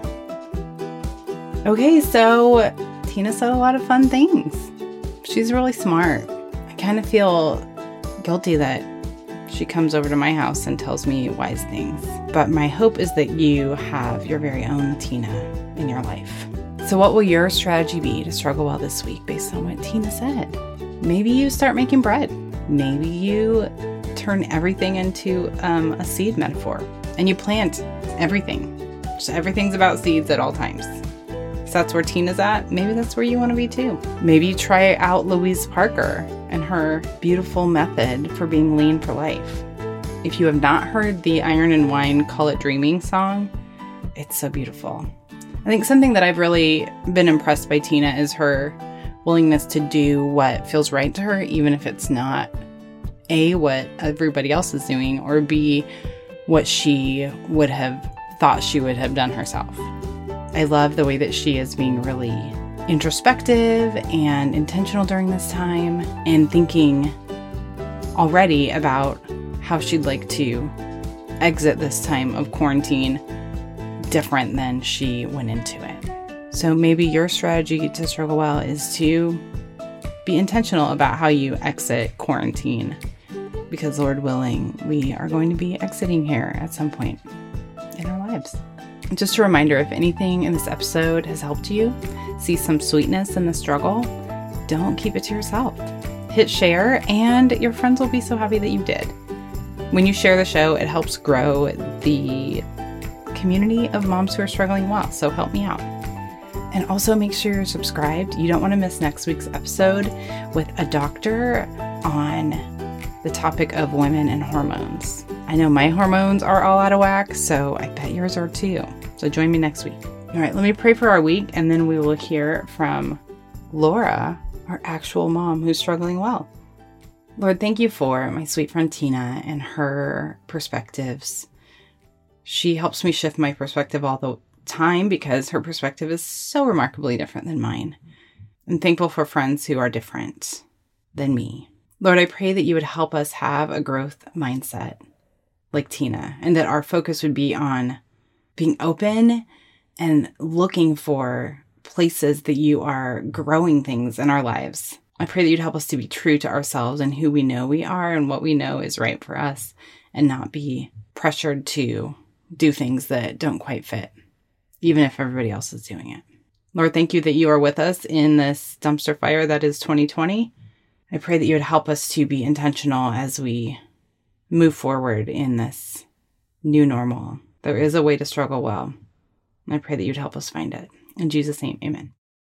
Okay, so Tina said a lot of fun things. She's really smart. I kind of feel guilty that she comes over to my house and tells me wise things. But my hope is that you have your very own Tina in your life. So what will your strategy be to struggle well this week based on what Tina said? Maybe you start making bread. Maybe you turn everything into um, a seed metaphor and you plant everything. Just everything's about seeds at all times. So that's where Tina's at. Maybe that's where you want to be too. Maybe you try out Louise Parker and her beautiful method for being lean for life. If you have not heard the Iron and Wine Call It Dreaming song, it's so beautiful. I think something that I've really been impressed by Tina is her willingness to do what feels right to her, even if it's not A, what everybody else is doing, or B, what she would have thought she would have done herself. I love the way that she is being really introspective and intentional during this time and thinking already about how she'd like to exit this time of quarantine different than she went into it. So maybe your strategy to struggle well is to be intentional about how you exit quarantine, because Lord willing, we are going to be exiting here at some point in our lives. Just a reminder, if anything in this episode has helped you see some sweetness in the struggle, don't keep it to yourself. Hit share and your friends will be so happy that you did. When you share the show, it helps grow the community of moms who are struggling well, so help me out. And also make sure you're subscribed. You don't want to miss next week's episode with a doctor on the topic of women and hormones. I know my hormones are all out of whack, so I bet yours are too. So join me next week. All right, let me pray for our week, and then we will hear from Laura, our actual mom who's struggling well. Lord, thank you for my sweet friend Tina and her perspectives. She helps me shift my perspective all the time because her perspective is so remarkably different than mine. I'm thankful for friends who are different than me. Lord, I pray that you would help us have a growth mindset like Tina, and that our focus would be on being open and looking for places that you are growing things in our lives. I pray that you'd help us to be true to ourselves and who we know we are and what we know is right for us, and not be pressured to do things that don't quite fit, even if everybody else is doing it. Lord, thank you that you are with us in this dumpster fire that is twenty twenty. I pray that you would help us to be intentional as we move forward in this new normal. There is a way to struggle well. And I pray that you'd help us find it. In Jesus' name, amen.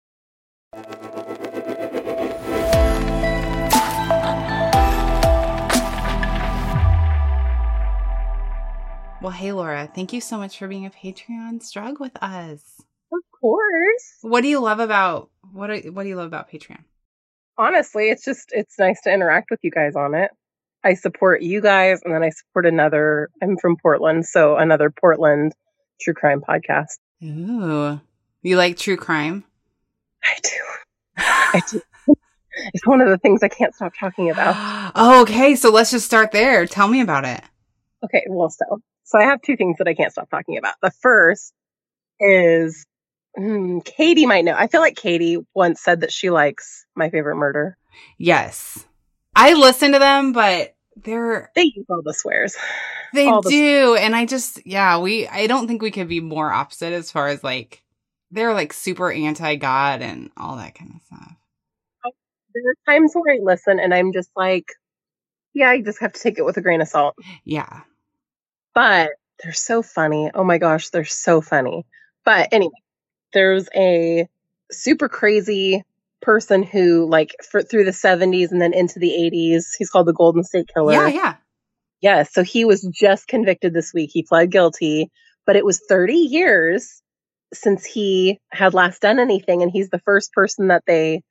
Well, hey, Laura, thank you so much for being a Patreon Strug with us. Of course. What do you love about, what do, what do you love about Patreon? Honestly, it's just, it's nice to interact with you guys on it. I support you guys, and then I support another, I'm from Portland, so another Portland true crime podcast. Ooh. You like true crime? I do. I do. It's one of the things I can't stop talking about. Oh, okay. So let's just start there. Tell me about it. Okay, well, so, so I have two things that I can't stop talking about. The first is, hmm, Katie might know. I feel like Katie once said that she likes My Favorite Murder. Yes. I listen to them, but they're... They use all the swears. They all the do. And I just, yeah, we, I don't think we could be more opposite as far as like, they're like super anti-God and all that kind of stuff. There are times where I listen and I'm just like, yeah, I just have to take it with a grain of salt. Yeah. But they're so funny. Oh my gosh, they're so funny. But anyway, there's a super crazy person who, like, for, through the seventies and then into the eighties, he's called the Golden State Killer. Yeah, yeah. Yeah, so he was just convicted this week. He pled guilty, but it was thirty years since he had last done anything, and he's the first person that they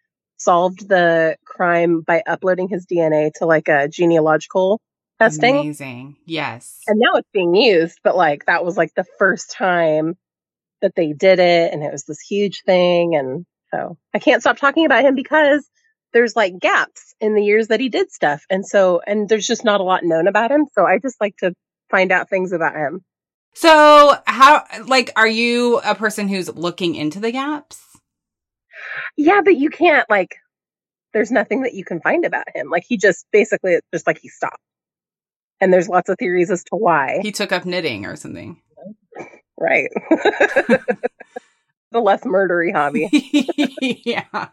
solved the crime by uploading his D N A to like a genealogical testing. Amazing. Yes. And now it's being used, but like that was like the first time that they did it, and it was this huge thing. And so I can't stop talking about him because there's like gaps in the years that he did stuff. And so, and there's just not a lot known about him. So I just like to find out things about him. So how, like, are you a person who's looking into the gaps? Yeah, but you can't, like, there's nothing that you can find about him. Like, he just basically, it's just like he stopped. And there's lots of theories as to why. He took up knitting or something. Right. The less murdery hobby. Yeah.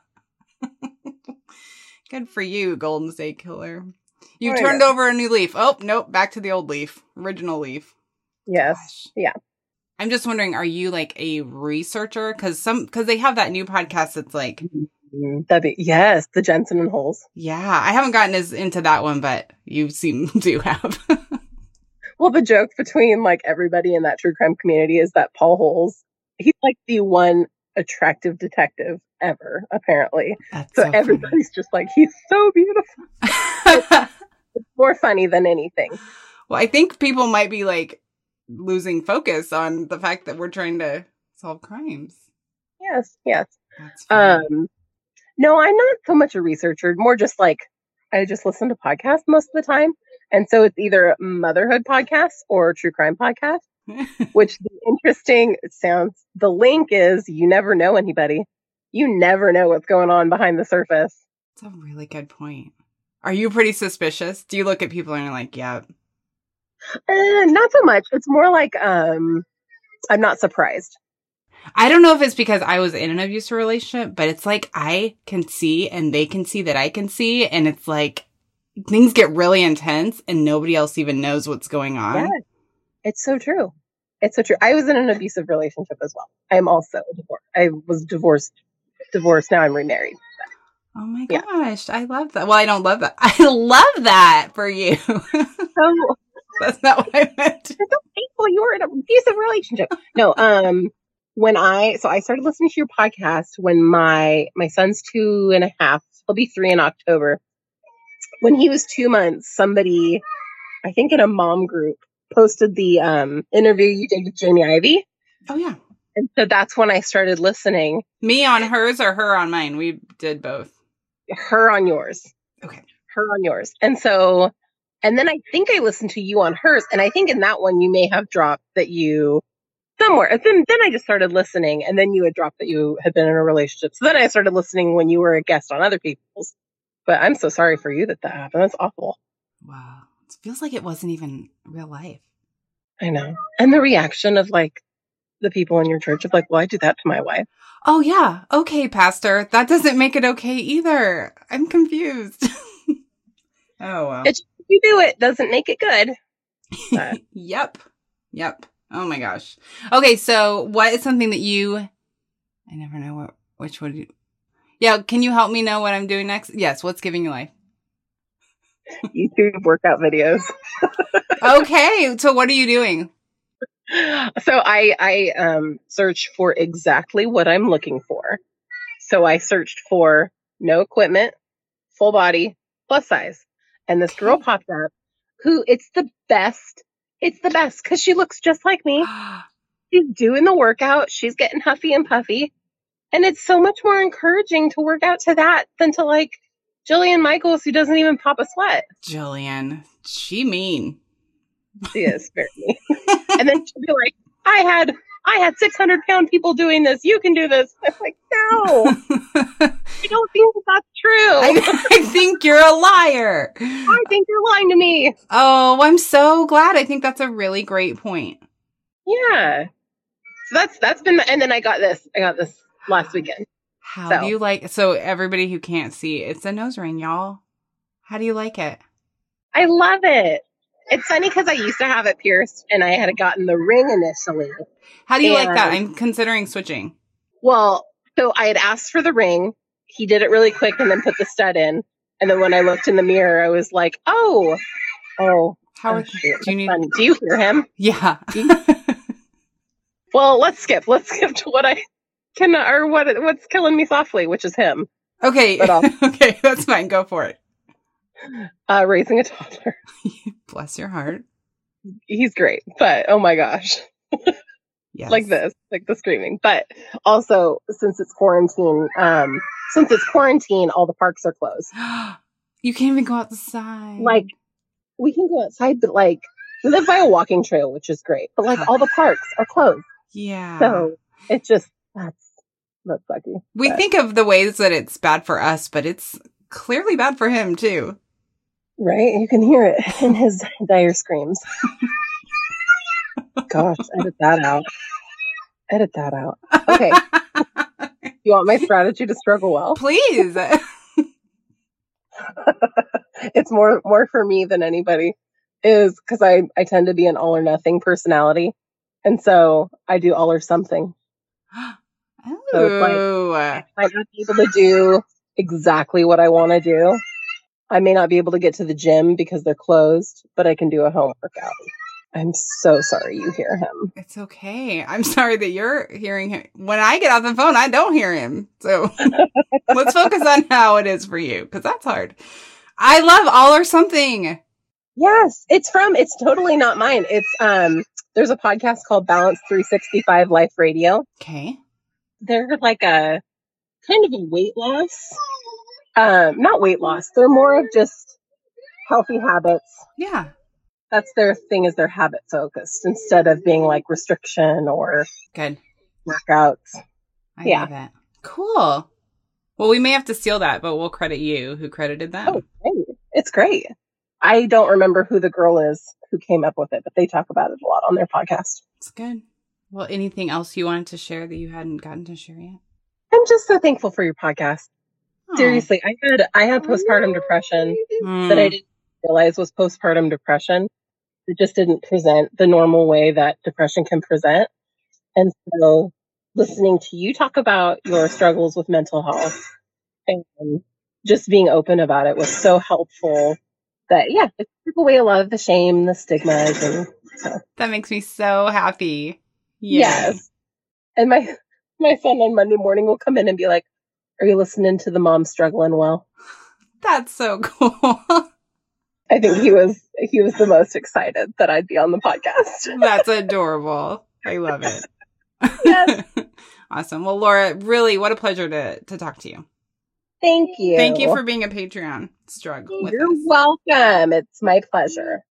Good for you, Golden State Killer. You Oh, turned yeah. over a new leaf. Oh, nope. Back to the old leaf. Original leaf. Yes. Gosh. Yeah. I'm just wondering, are you like a researcher? Because some, because they have that new podcast that's like, Mm, That'd be, yes, the Jensen and Holes. yeah, I haven't gotten as into that one, but you seem to have. Well, the joke between like everybody in that true crime community is that Paul Holes, he's like the one attractive detective ever, apparently. That's So, so everybody's just like, he's so beautiful. funny. It's more funny than anything. Well, I think people might be like losing focus on the fact that we're trying to solve crimes. Yes, yes. That's funny. Um, no, I'm not so much a researcher, more just like I just listen to podcasts most of the time. And so it's either motherhood podcasts or true crime podcasts, which the interesting sounds, the link is you never know anybody. You never know what's going on behind the surface. That's a really good point. Are you pretty suspicious? Do you look at people and you're like, yeah, Uh, not so much. It's more like um, I'm not surprised. I don't know if it's because I was in an abusive relationship, but it's like I can see and they can see that I can see. And it's like things get really intense and nobody else even knows what's going on. Yeah, it's so true. It's so true. I was in an abusive relationship as well. I am also divorced. I was divorced. Divorced. Now I'm remarried. Oh my Yeah. gosh. I love that. Well, I don't love that. I love that for you. So That's not what I meant. it's so painful. You were in an abusive relationship. No, um, when I so I started listening to your podcast when my my son's two and a half. He'll be three in October. When he was two months, somebody, I think in a mom group, posted the um interview you did with Jamie Ivey, Oh, yeah. and so that's when I started listening. Me on hers or her on mine? We did both. Her on yours, Okay. her on yours, and so. And then I think I listened to you on hers, and I think in that one you may have dropped that you somewhere. And then, then I just started listening, and then you had dropped that you had been in a relationship. So then I started listening when you were a guest on other people's. But I'm so sorry for you that that happened. That's awful. Wow. It feels like it wasn't even real life. I know. And the reaction of like the people in your church of like, well, I do that to my wife. Oh, yeah. Okay, Pastor. That doesn't make it okay either. I'm confused. Oh, well. It's you do it doesn't make it good. But Yep. Yep. Oh my gosh. Okay, so what is something that you I never know what which one you Yeah, can you help me know what I'm doing next? Yes, what's giving you life? YouTube workout videos. Okay, so what are you doing? So I I um search for exactly what I'm looking for. So I searched for no equipment, full body, plus size. And this girl Okay. popped up who it's the best. It's the best because she looks just like me. She's doing the workout. She's getting huffy and puffy. And it's so much more encouraging to work out to that than to like Jillian Michaels, who doesn't even pop a sweat. Jillian. She mean. She is very mean. And then she'll be like, I had I had six hundred pound people doing this. You can do this. I'm like, no, I don't think that that's true. I, I think you're a liar. I think you're lying to me. Oh, I'm so glad. I think that's a really great point. Yeah. So that's that's been the, and then I got this. I got this last weekend. How So. do you like so everybody who can't see, it's a nose ring, y'all. How do you like it? I love it. It's funny because I used to have it pierced and I had gotten the ring initially. How do you like that? And- I'm considering switching. Well, so I had asked for the ring. He did it really quick and then put the stud in. And then when I looked in the mirror, I was like, oh, oh. How oh, are, shoot, do you that's need funny. Do you hear him? Yeah. Well, let's skip. Let's skip to what I can or what what's killing me softly, which is him. Okay. But I'll- Okay, that's fine. Go for it. Uh, raising a toddler. Bless your heart. He's great, but oh my gosh. Yes. Like this, like the screaming. But also, since it's quarantine, um, since it's quarantine, all the parks are closed. You can't even go outside. Like, we can go outside, but like, we live by a walking trail, which is great. But like, all the parks are closed. Yeah. So it's just, that's, that's sucky. We but. think of the ways that it's bad for us, but it's clearly bad for him too. Right? You can hear it in his dire screams. Gosh, edit that out. Edit that out. Okay. You want my strategy to struggle well? Please. It's more more for me than anybody is because I, I tend to be an all or nothing personality. And so I do all or something. Oh. So it's like, I might not be able to do exactly what I want to do. I may not be able to get to the gym because they're closed, but I can do a home workout. I'm so sorry you hear him. It's okay. I'm sorry that you're hearing him. When I get off the phone, I don't hear him. So let's focus on how it is for you, because that's hard. I love All or Something. Yes, it's from, it's totally not mine. It's, um, there's a podcast called Balance three sixty-five Life Radio. Okay. They're like a kind of a weight loss. Um, not weight loss. They're more of just healthy habits. Yeah. That's their thing, is they're habit focused instead of being like restriction or Good workouts. I yeah. love it. Cool. Well, we may have to steal that, but we'll credit you who credited them. Oh, great. It's great. I don't remember who the girl is who came up with it, but they talk about it a lot on their podcast. It's good. Well, anything else you wanted to share that you hadn't gotten to share yet? I'm just so thankful for your podcast. Oh. Seriously, I had I had postpartum depression Mm. that I didn't realize was postpartum depression. It just didn't present the normal way that depression can present. And so listening to you talk about your struggles with mental health and just being open about it was so helpful that, yeah, it took away a lot of the shame, the stigmas. And so. That makes me so happy. Yes. yes. And my my son on Monday morning will come in and be like, are you listening to the mom struggling well? That's so cool. I think he was he was the most excited that I'd be on the podcast. That's adorable. I love it. Yes. Awesome. Well, Laura, really, what a pleasure to, to talk to you. Thank you. Thank you for being a Patreon struggle with You're us. welcome. It's my pleasure.